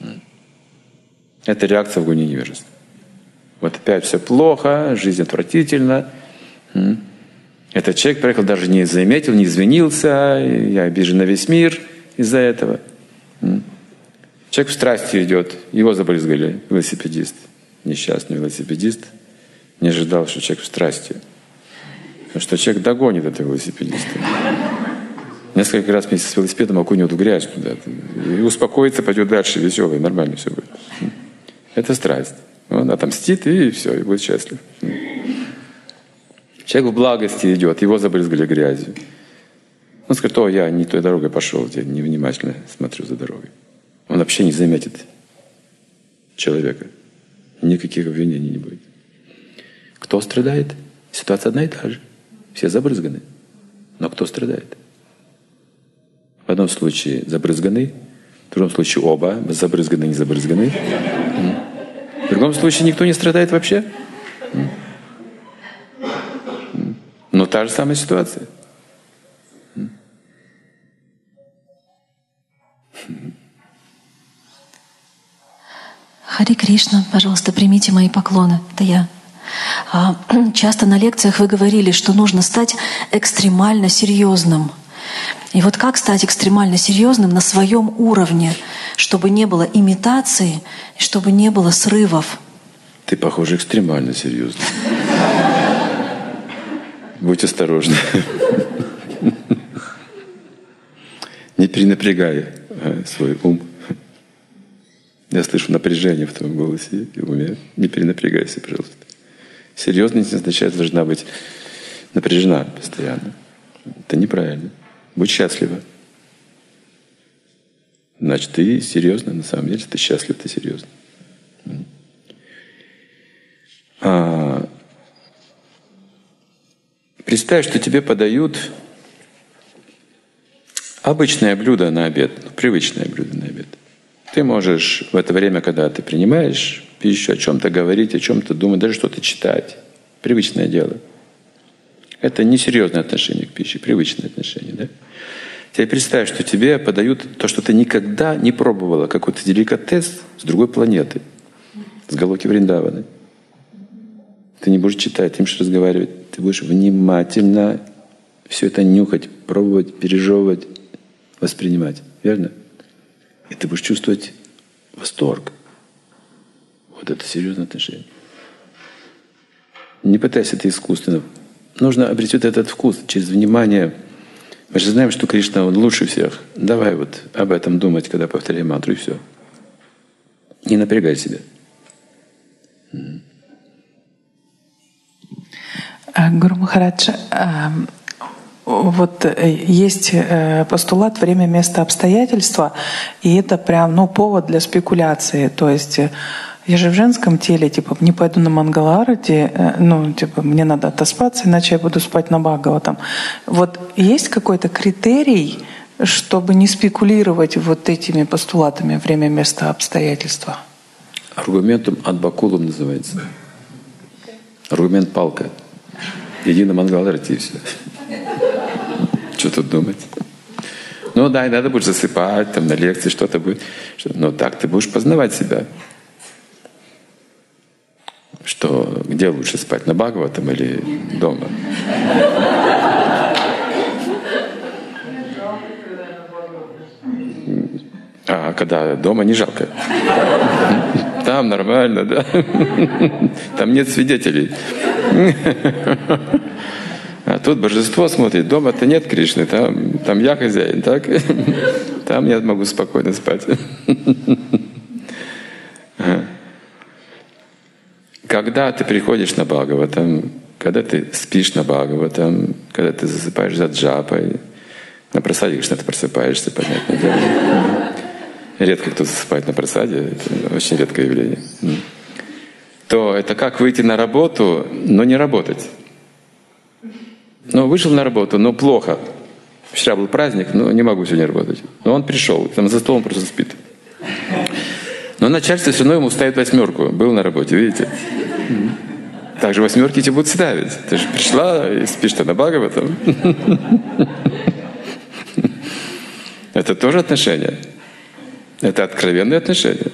Это реакция в гуне невежества. Вот опять все плохо, жизнь отвратительна. Этот человек приехал, даже не заметил, не извинился, я обижен на весь мир из-за этого. Человек в страсти идет, его забрызгали, велосипедист. Несчастный велосипедист не ожидал, что человек в страсти. Потому что человек догонит этого велосипедиста. Несколько раз вместе с велосипедом окунет в грязь куда-то. И успокоится, пойдет дальше, веселый, нормально все будет. Это страсть. Он отомстит, и все, и будет счастлив. Человек в благости идет, его забрызгали грязью. Он скажет: я не той дорогой пошел, я невнимательно смотрю за дорогой. Он вообще не заметит человека. Никаких обвинений не будет. Кто страдает? Ситуация одна и та же. Все забрызганы. Но кто страдает? В одном случае забрызганы, в другом случае оба забрызганы, не забрызганы. В другом случае никто не страдает вообще. Но Но та же самая ситуация. Хари Кришна, пожалуйста, примите мои поклоны. Это я. Часто на лекциях вы говорили, что нужно стать экстремально серьезным. И вот как стать экстремально серьезным на своем уровне, чтобы не было имитации, чтобы не было срывов? Ты, похоже, экстремально серьезно. Будь осторожна. Не перенапрягай свой ум. Я слышу напряжение в твоем голосе и уме. Не перенапрягайся, пожалуйста. Серьезность означает, должна быть напряжена постоянно. Это неправильно. Будь счастлива. Значит, ты серьезно, на самом деле, ты счастлив, ты серьезно. Представь, что тебе подают обычное блюдо на обед, привычное блюдо на обед. Ты можешь в это время, когда ты принимаешь пищу, о чем-то говорить, о чем-то думать, даже что-то читать. Привычное дело. Это несерьезное отношение к пище, привычное отношение. Да? Теперь представь, что тебе подают то, что ты никогда не пробовала, какой-то деликатес с другой планеты, с Галоки Вриндаваны. Ты не будешь читать, ты не будешь разговаривать, ты будешь внимательно все это нюхать, пробовать, пережевывать, воспринимать. Верно? И ты будешь чувствовать восторг. Вот это серьезное отношение. Не пытайся это искусственно. Нужно обрести этот вкус через внимание. Мы же знаем, что Кришна, Он лучше всех. Давай вот об этом думать, когда повторяем мантру, и все. Не напрягай себя. Гуру Махарадж, вот есть постулат «время, место, обстоятельства», и это прям, повод для спекуляции. То есть я же в женском теле, не пойду на Мангаларати, мне надо отоспаться, иначе я буду спать на Бхагаватам. Вот есть какой-то критерий, чтобы не спекулировать вот этими постулатами «время, место, обстоятельства»? Аргументум ад бакулум называется. Аргумент палка. Иди на Мангаларати и все. Что тут думать? Ну да, иногда будешь засыпать, там на лекции что-то будет. Но так ты будешь познавать себя. Что где лучше спать, на Бхагаватам или дома? А когда дома не жалко. Там нормально, да. Там нет свидетелей. А тут божество смотрит, дома-то нет Кришны, там я хозяин, так? Там я могу спокойно спать. Когда ты приходишь на Бхагаватам, когда ты спишь на Бхагаватам, когда ты засыпаешь за джапой, на прасаде, конечно, ты просыпаешься, понятное дело. Редко кто засыпает на прасаде, это очень редкое явление. То это как выйти на работу, но не работать. Вышел на работу, но плохо. Вчера был праздник, но не могу сегодня работать. Но он пришел, там за столом просто спит. Но начальство все равно ему ставит 8. Был на работе, видите? Также 8 тебе будут ставить. Ты же пришла и спишь-то на Бхагаватам. Это тоже отношения. Это откровенные отношения.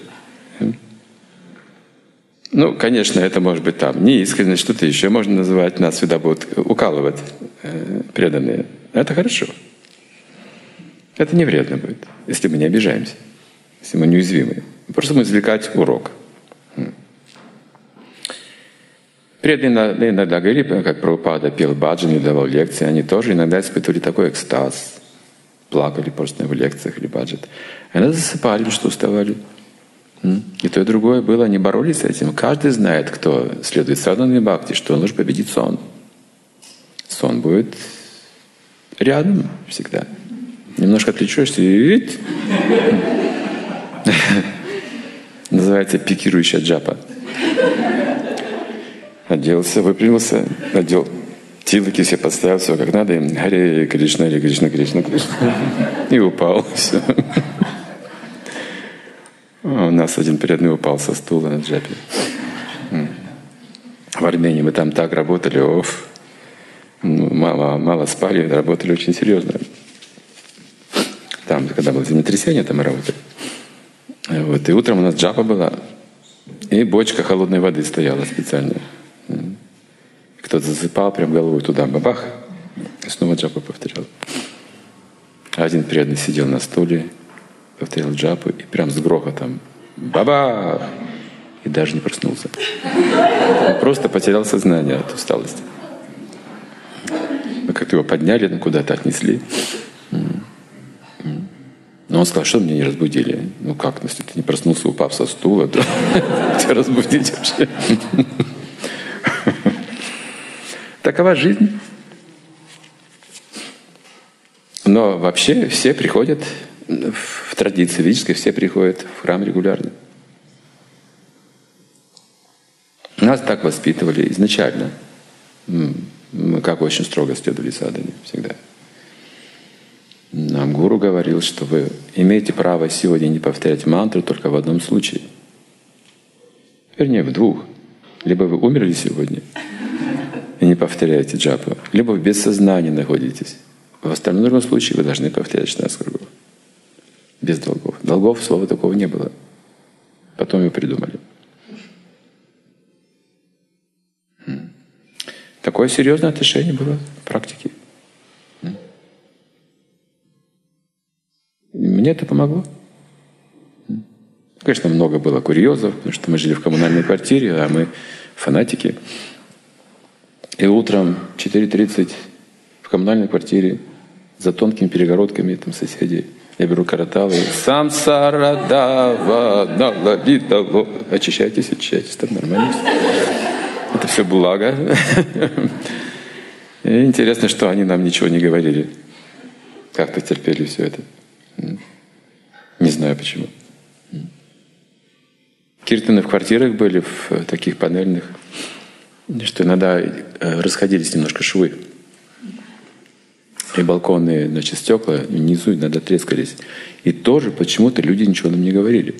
Конечно, это может быть там неискренне, что-то еще можно называть, нас всегда будут укалывать преданные. Это хорошо. Это не вредно будет, если мы не обижаемся, если мы неуязвимы. Просто мы извлекать урок. Преданные иногда говорили, как Прабхупада пел баджан и давал лекции, они тоже иногда испытывали такой экстаз, плакали просто в лекциях или баджат. Иногда засыпали, что уставали. И то, и другое было, они боролись с этим. Каждый знает, кто следует саданной бхакти, что он нужно победить сон. Сон будет рядом всегда. Немножко отвлечешься и... Называется пикирующая джапа. Оделся, выпрямился, надел тилоки, все подставил, все как надо, и Харе Кришна, Харе Кришна, Кришна, Кришна. И упал. Все. У нас один преданный упал со стула на джапе. В Армении мы там так работали, Мало спали, работали очень серьезно. Там, когда было землетрясение, там мы работали. Вот. И утром у нас джапа была, и бочка холодной воды стояла специально. Кто-то засыпал прям головой туда, бабах, и снова джапу повторял. Один преданный сидел на стуле, повторял джапу, и прям с грохотом бабах! И даже не проснулся. Он просто потерял сознание от усталости. Мы как-то его подняли, куда-то отнесли. Но он сказал, что меня не разбудили. Ну как, если ты не проснулся, упав со стула, то тебя разбудить вообще. Такова жизнь. Но вообще все приходят в традиции ведической, все приходят в храм регулярно. Нас так воспитывали изначально. Мы как очень строго следовали садхане всегда. Нам гуру говорил, что вы имеете право сегодня не повторять мантру только в одном случае. Вернее, в двух. Либо вы умерли сегодня и не повторяете джапу, либо вы без сознания находитесь. В остальном другом случае вы должны повторять 16 кругов. Без долгов. Долгов, слова такого не было. Потом его придумали. Такое серьезное отношение было в практике. Мне это помогло. Конечно, много было курьезов, потому что мы жили в коммунальной квартире, а мы фанатики. И утром в 4:30 в коммунальной квартире за тонкими перегородками там соседей я беру караталы. Самсара дава налабитало. Очищайтесь, там нормально. Это все булага. И интересно, что они нам ничего не говорили. Как-то терпели все это. Не знаю почему. Киртаны в квартирах были, в таких панельных, что иногда расходились немножко швы. И балконные, значит, стекла внизу иногда трескались. И тоже почему-то люди ничего нам не говорили.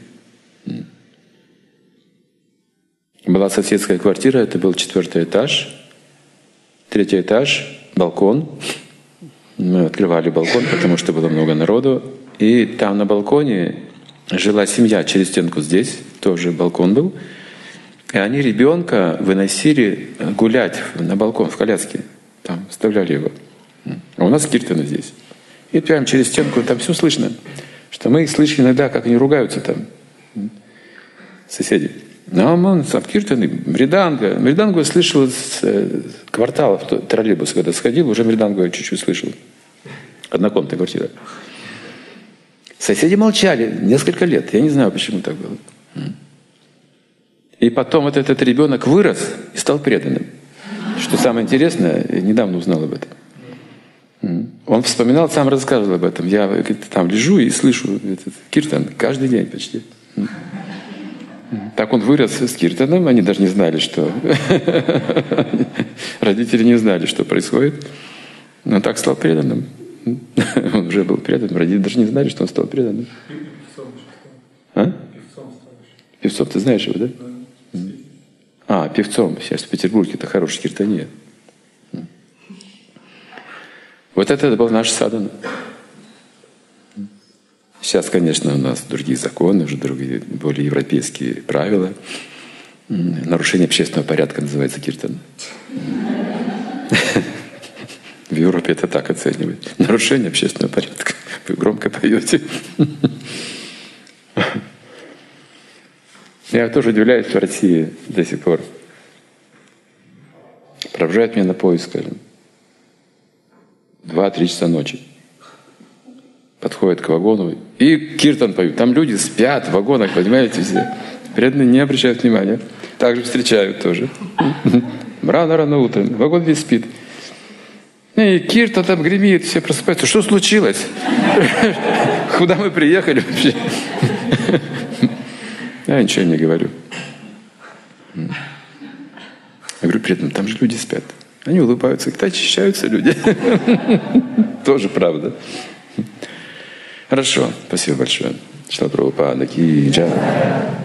Была соседская квартира, это был 4-й этаж. 3-й этаж, балкон. Мы открывали балкон, потому что было много народу. И там на балконе жила семья через стенку здесь, тоже балкон был. И они ребенка выносили гулять на балкон в коляске. Там вставляли его. А у нас киртаны здесь. И прямо через стенку там все слышно. Что мы слышим иногда, как они ругаются там, соседи. Но он сам киртаны, мриданга. Мридангу я слышал с квартала, в троллейбус, когда сходил, уже мридангу я чуть-чуть слышал. Однокомнатная квартира. Соседи молчали несколько лет. Я не знаю, почему так было. И потом вот этот ребенок вырос и стал преданным. Что самое интересное, я недавно узнал об этом. Он вспоминал, сам рассказывал об этом. Я там лежу и слышу этот киртан каждый день почти. Так он вырос с киртаном, они даже не знали, что... Родители не знали, что происходит. Но так стал преданным. Он уже был преданным, родители даже не знали, что он стал преданным. А? Певцом, ты знаешь его, да? А, певцом. Сейчас в Петербурге это хороший киртанье. Вот это был наш садхана. Сейчас, конечно, у нас другие законы, уже другие, более европейские правила. Нарушение общественного порядка называется киртан. В Европе это так оценивают. Нарушение общественного порядка. Вы громко поете. Я тоже удивляюсь в России до сих пор. Провожают меня на поезд, скажем. 2-3 часа ночи. Подходят к вагону и киртан поют. Там люди спят в вагонах, понимаете, все. Преданные не обращают внимания. Также встречают тоже. Рано-рано утром. Вагон весь спит. И киртан там гремит, все просыпаются. Что случилось? Куда мы приехали вообще? Я ничего не говорю. Я говорю, преданным, там же люди спят. Они улыбаются, когда очищаются люди. Тоже правда. Хорошо, спасибо большое. Шрила Прабхупада ки джай.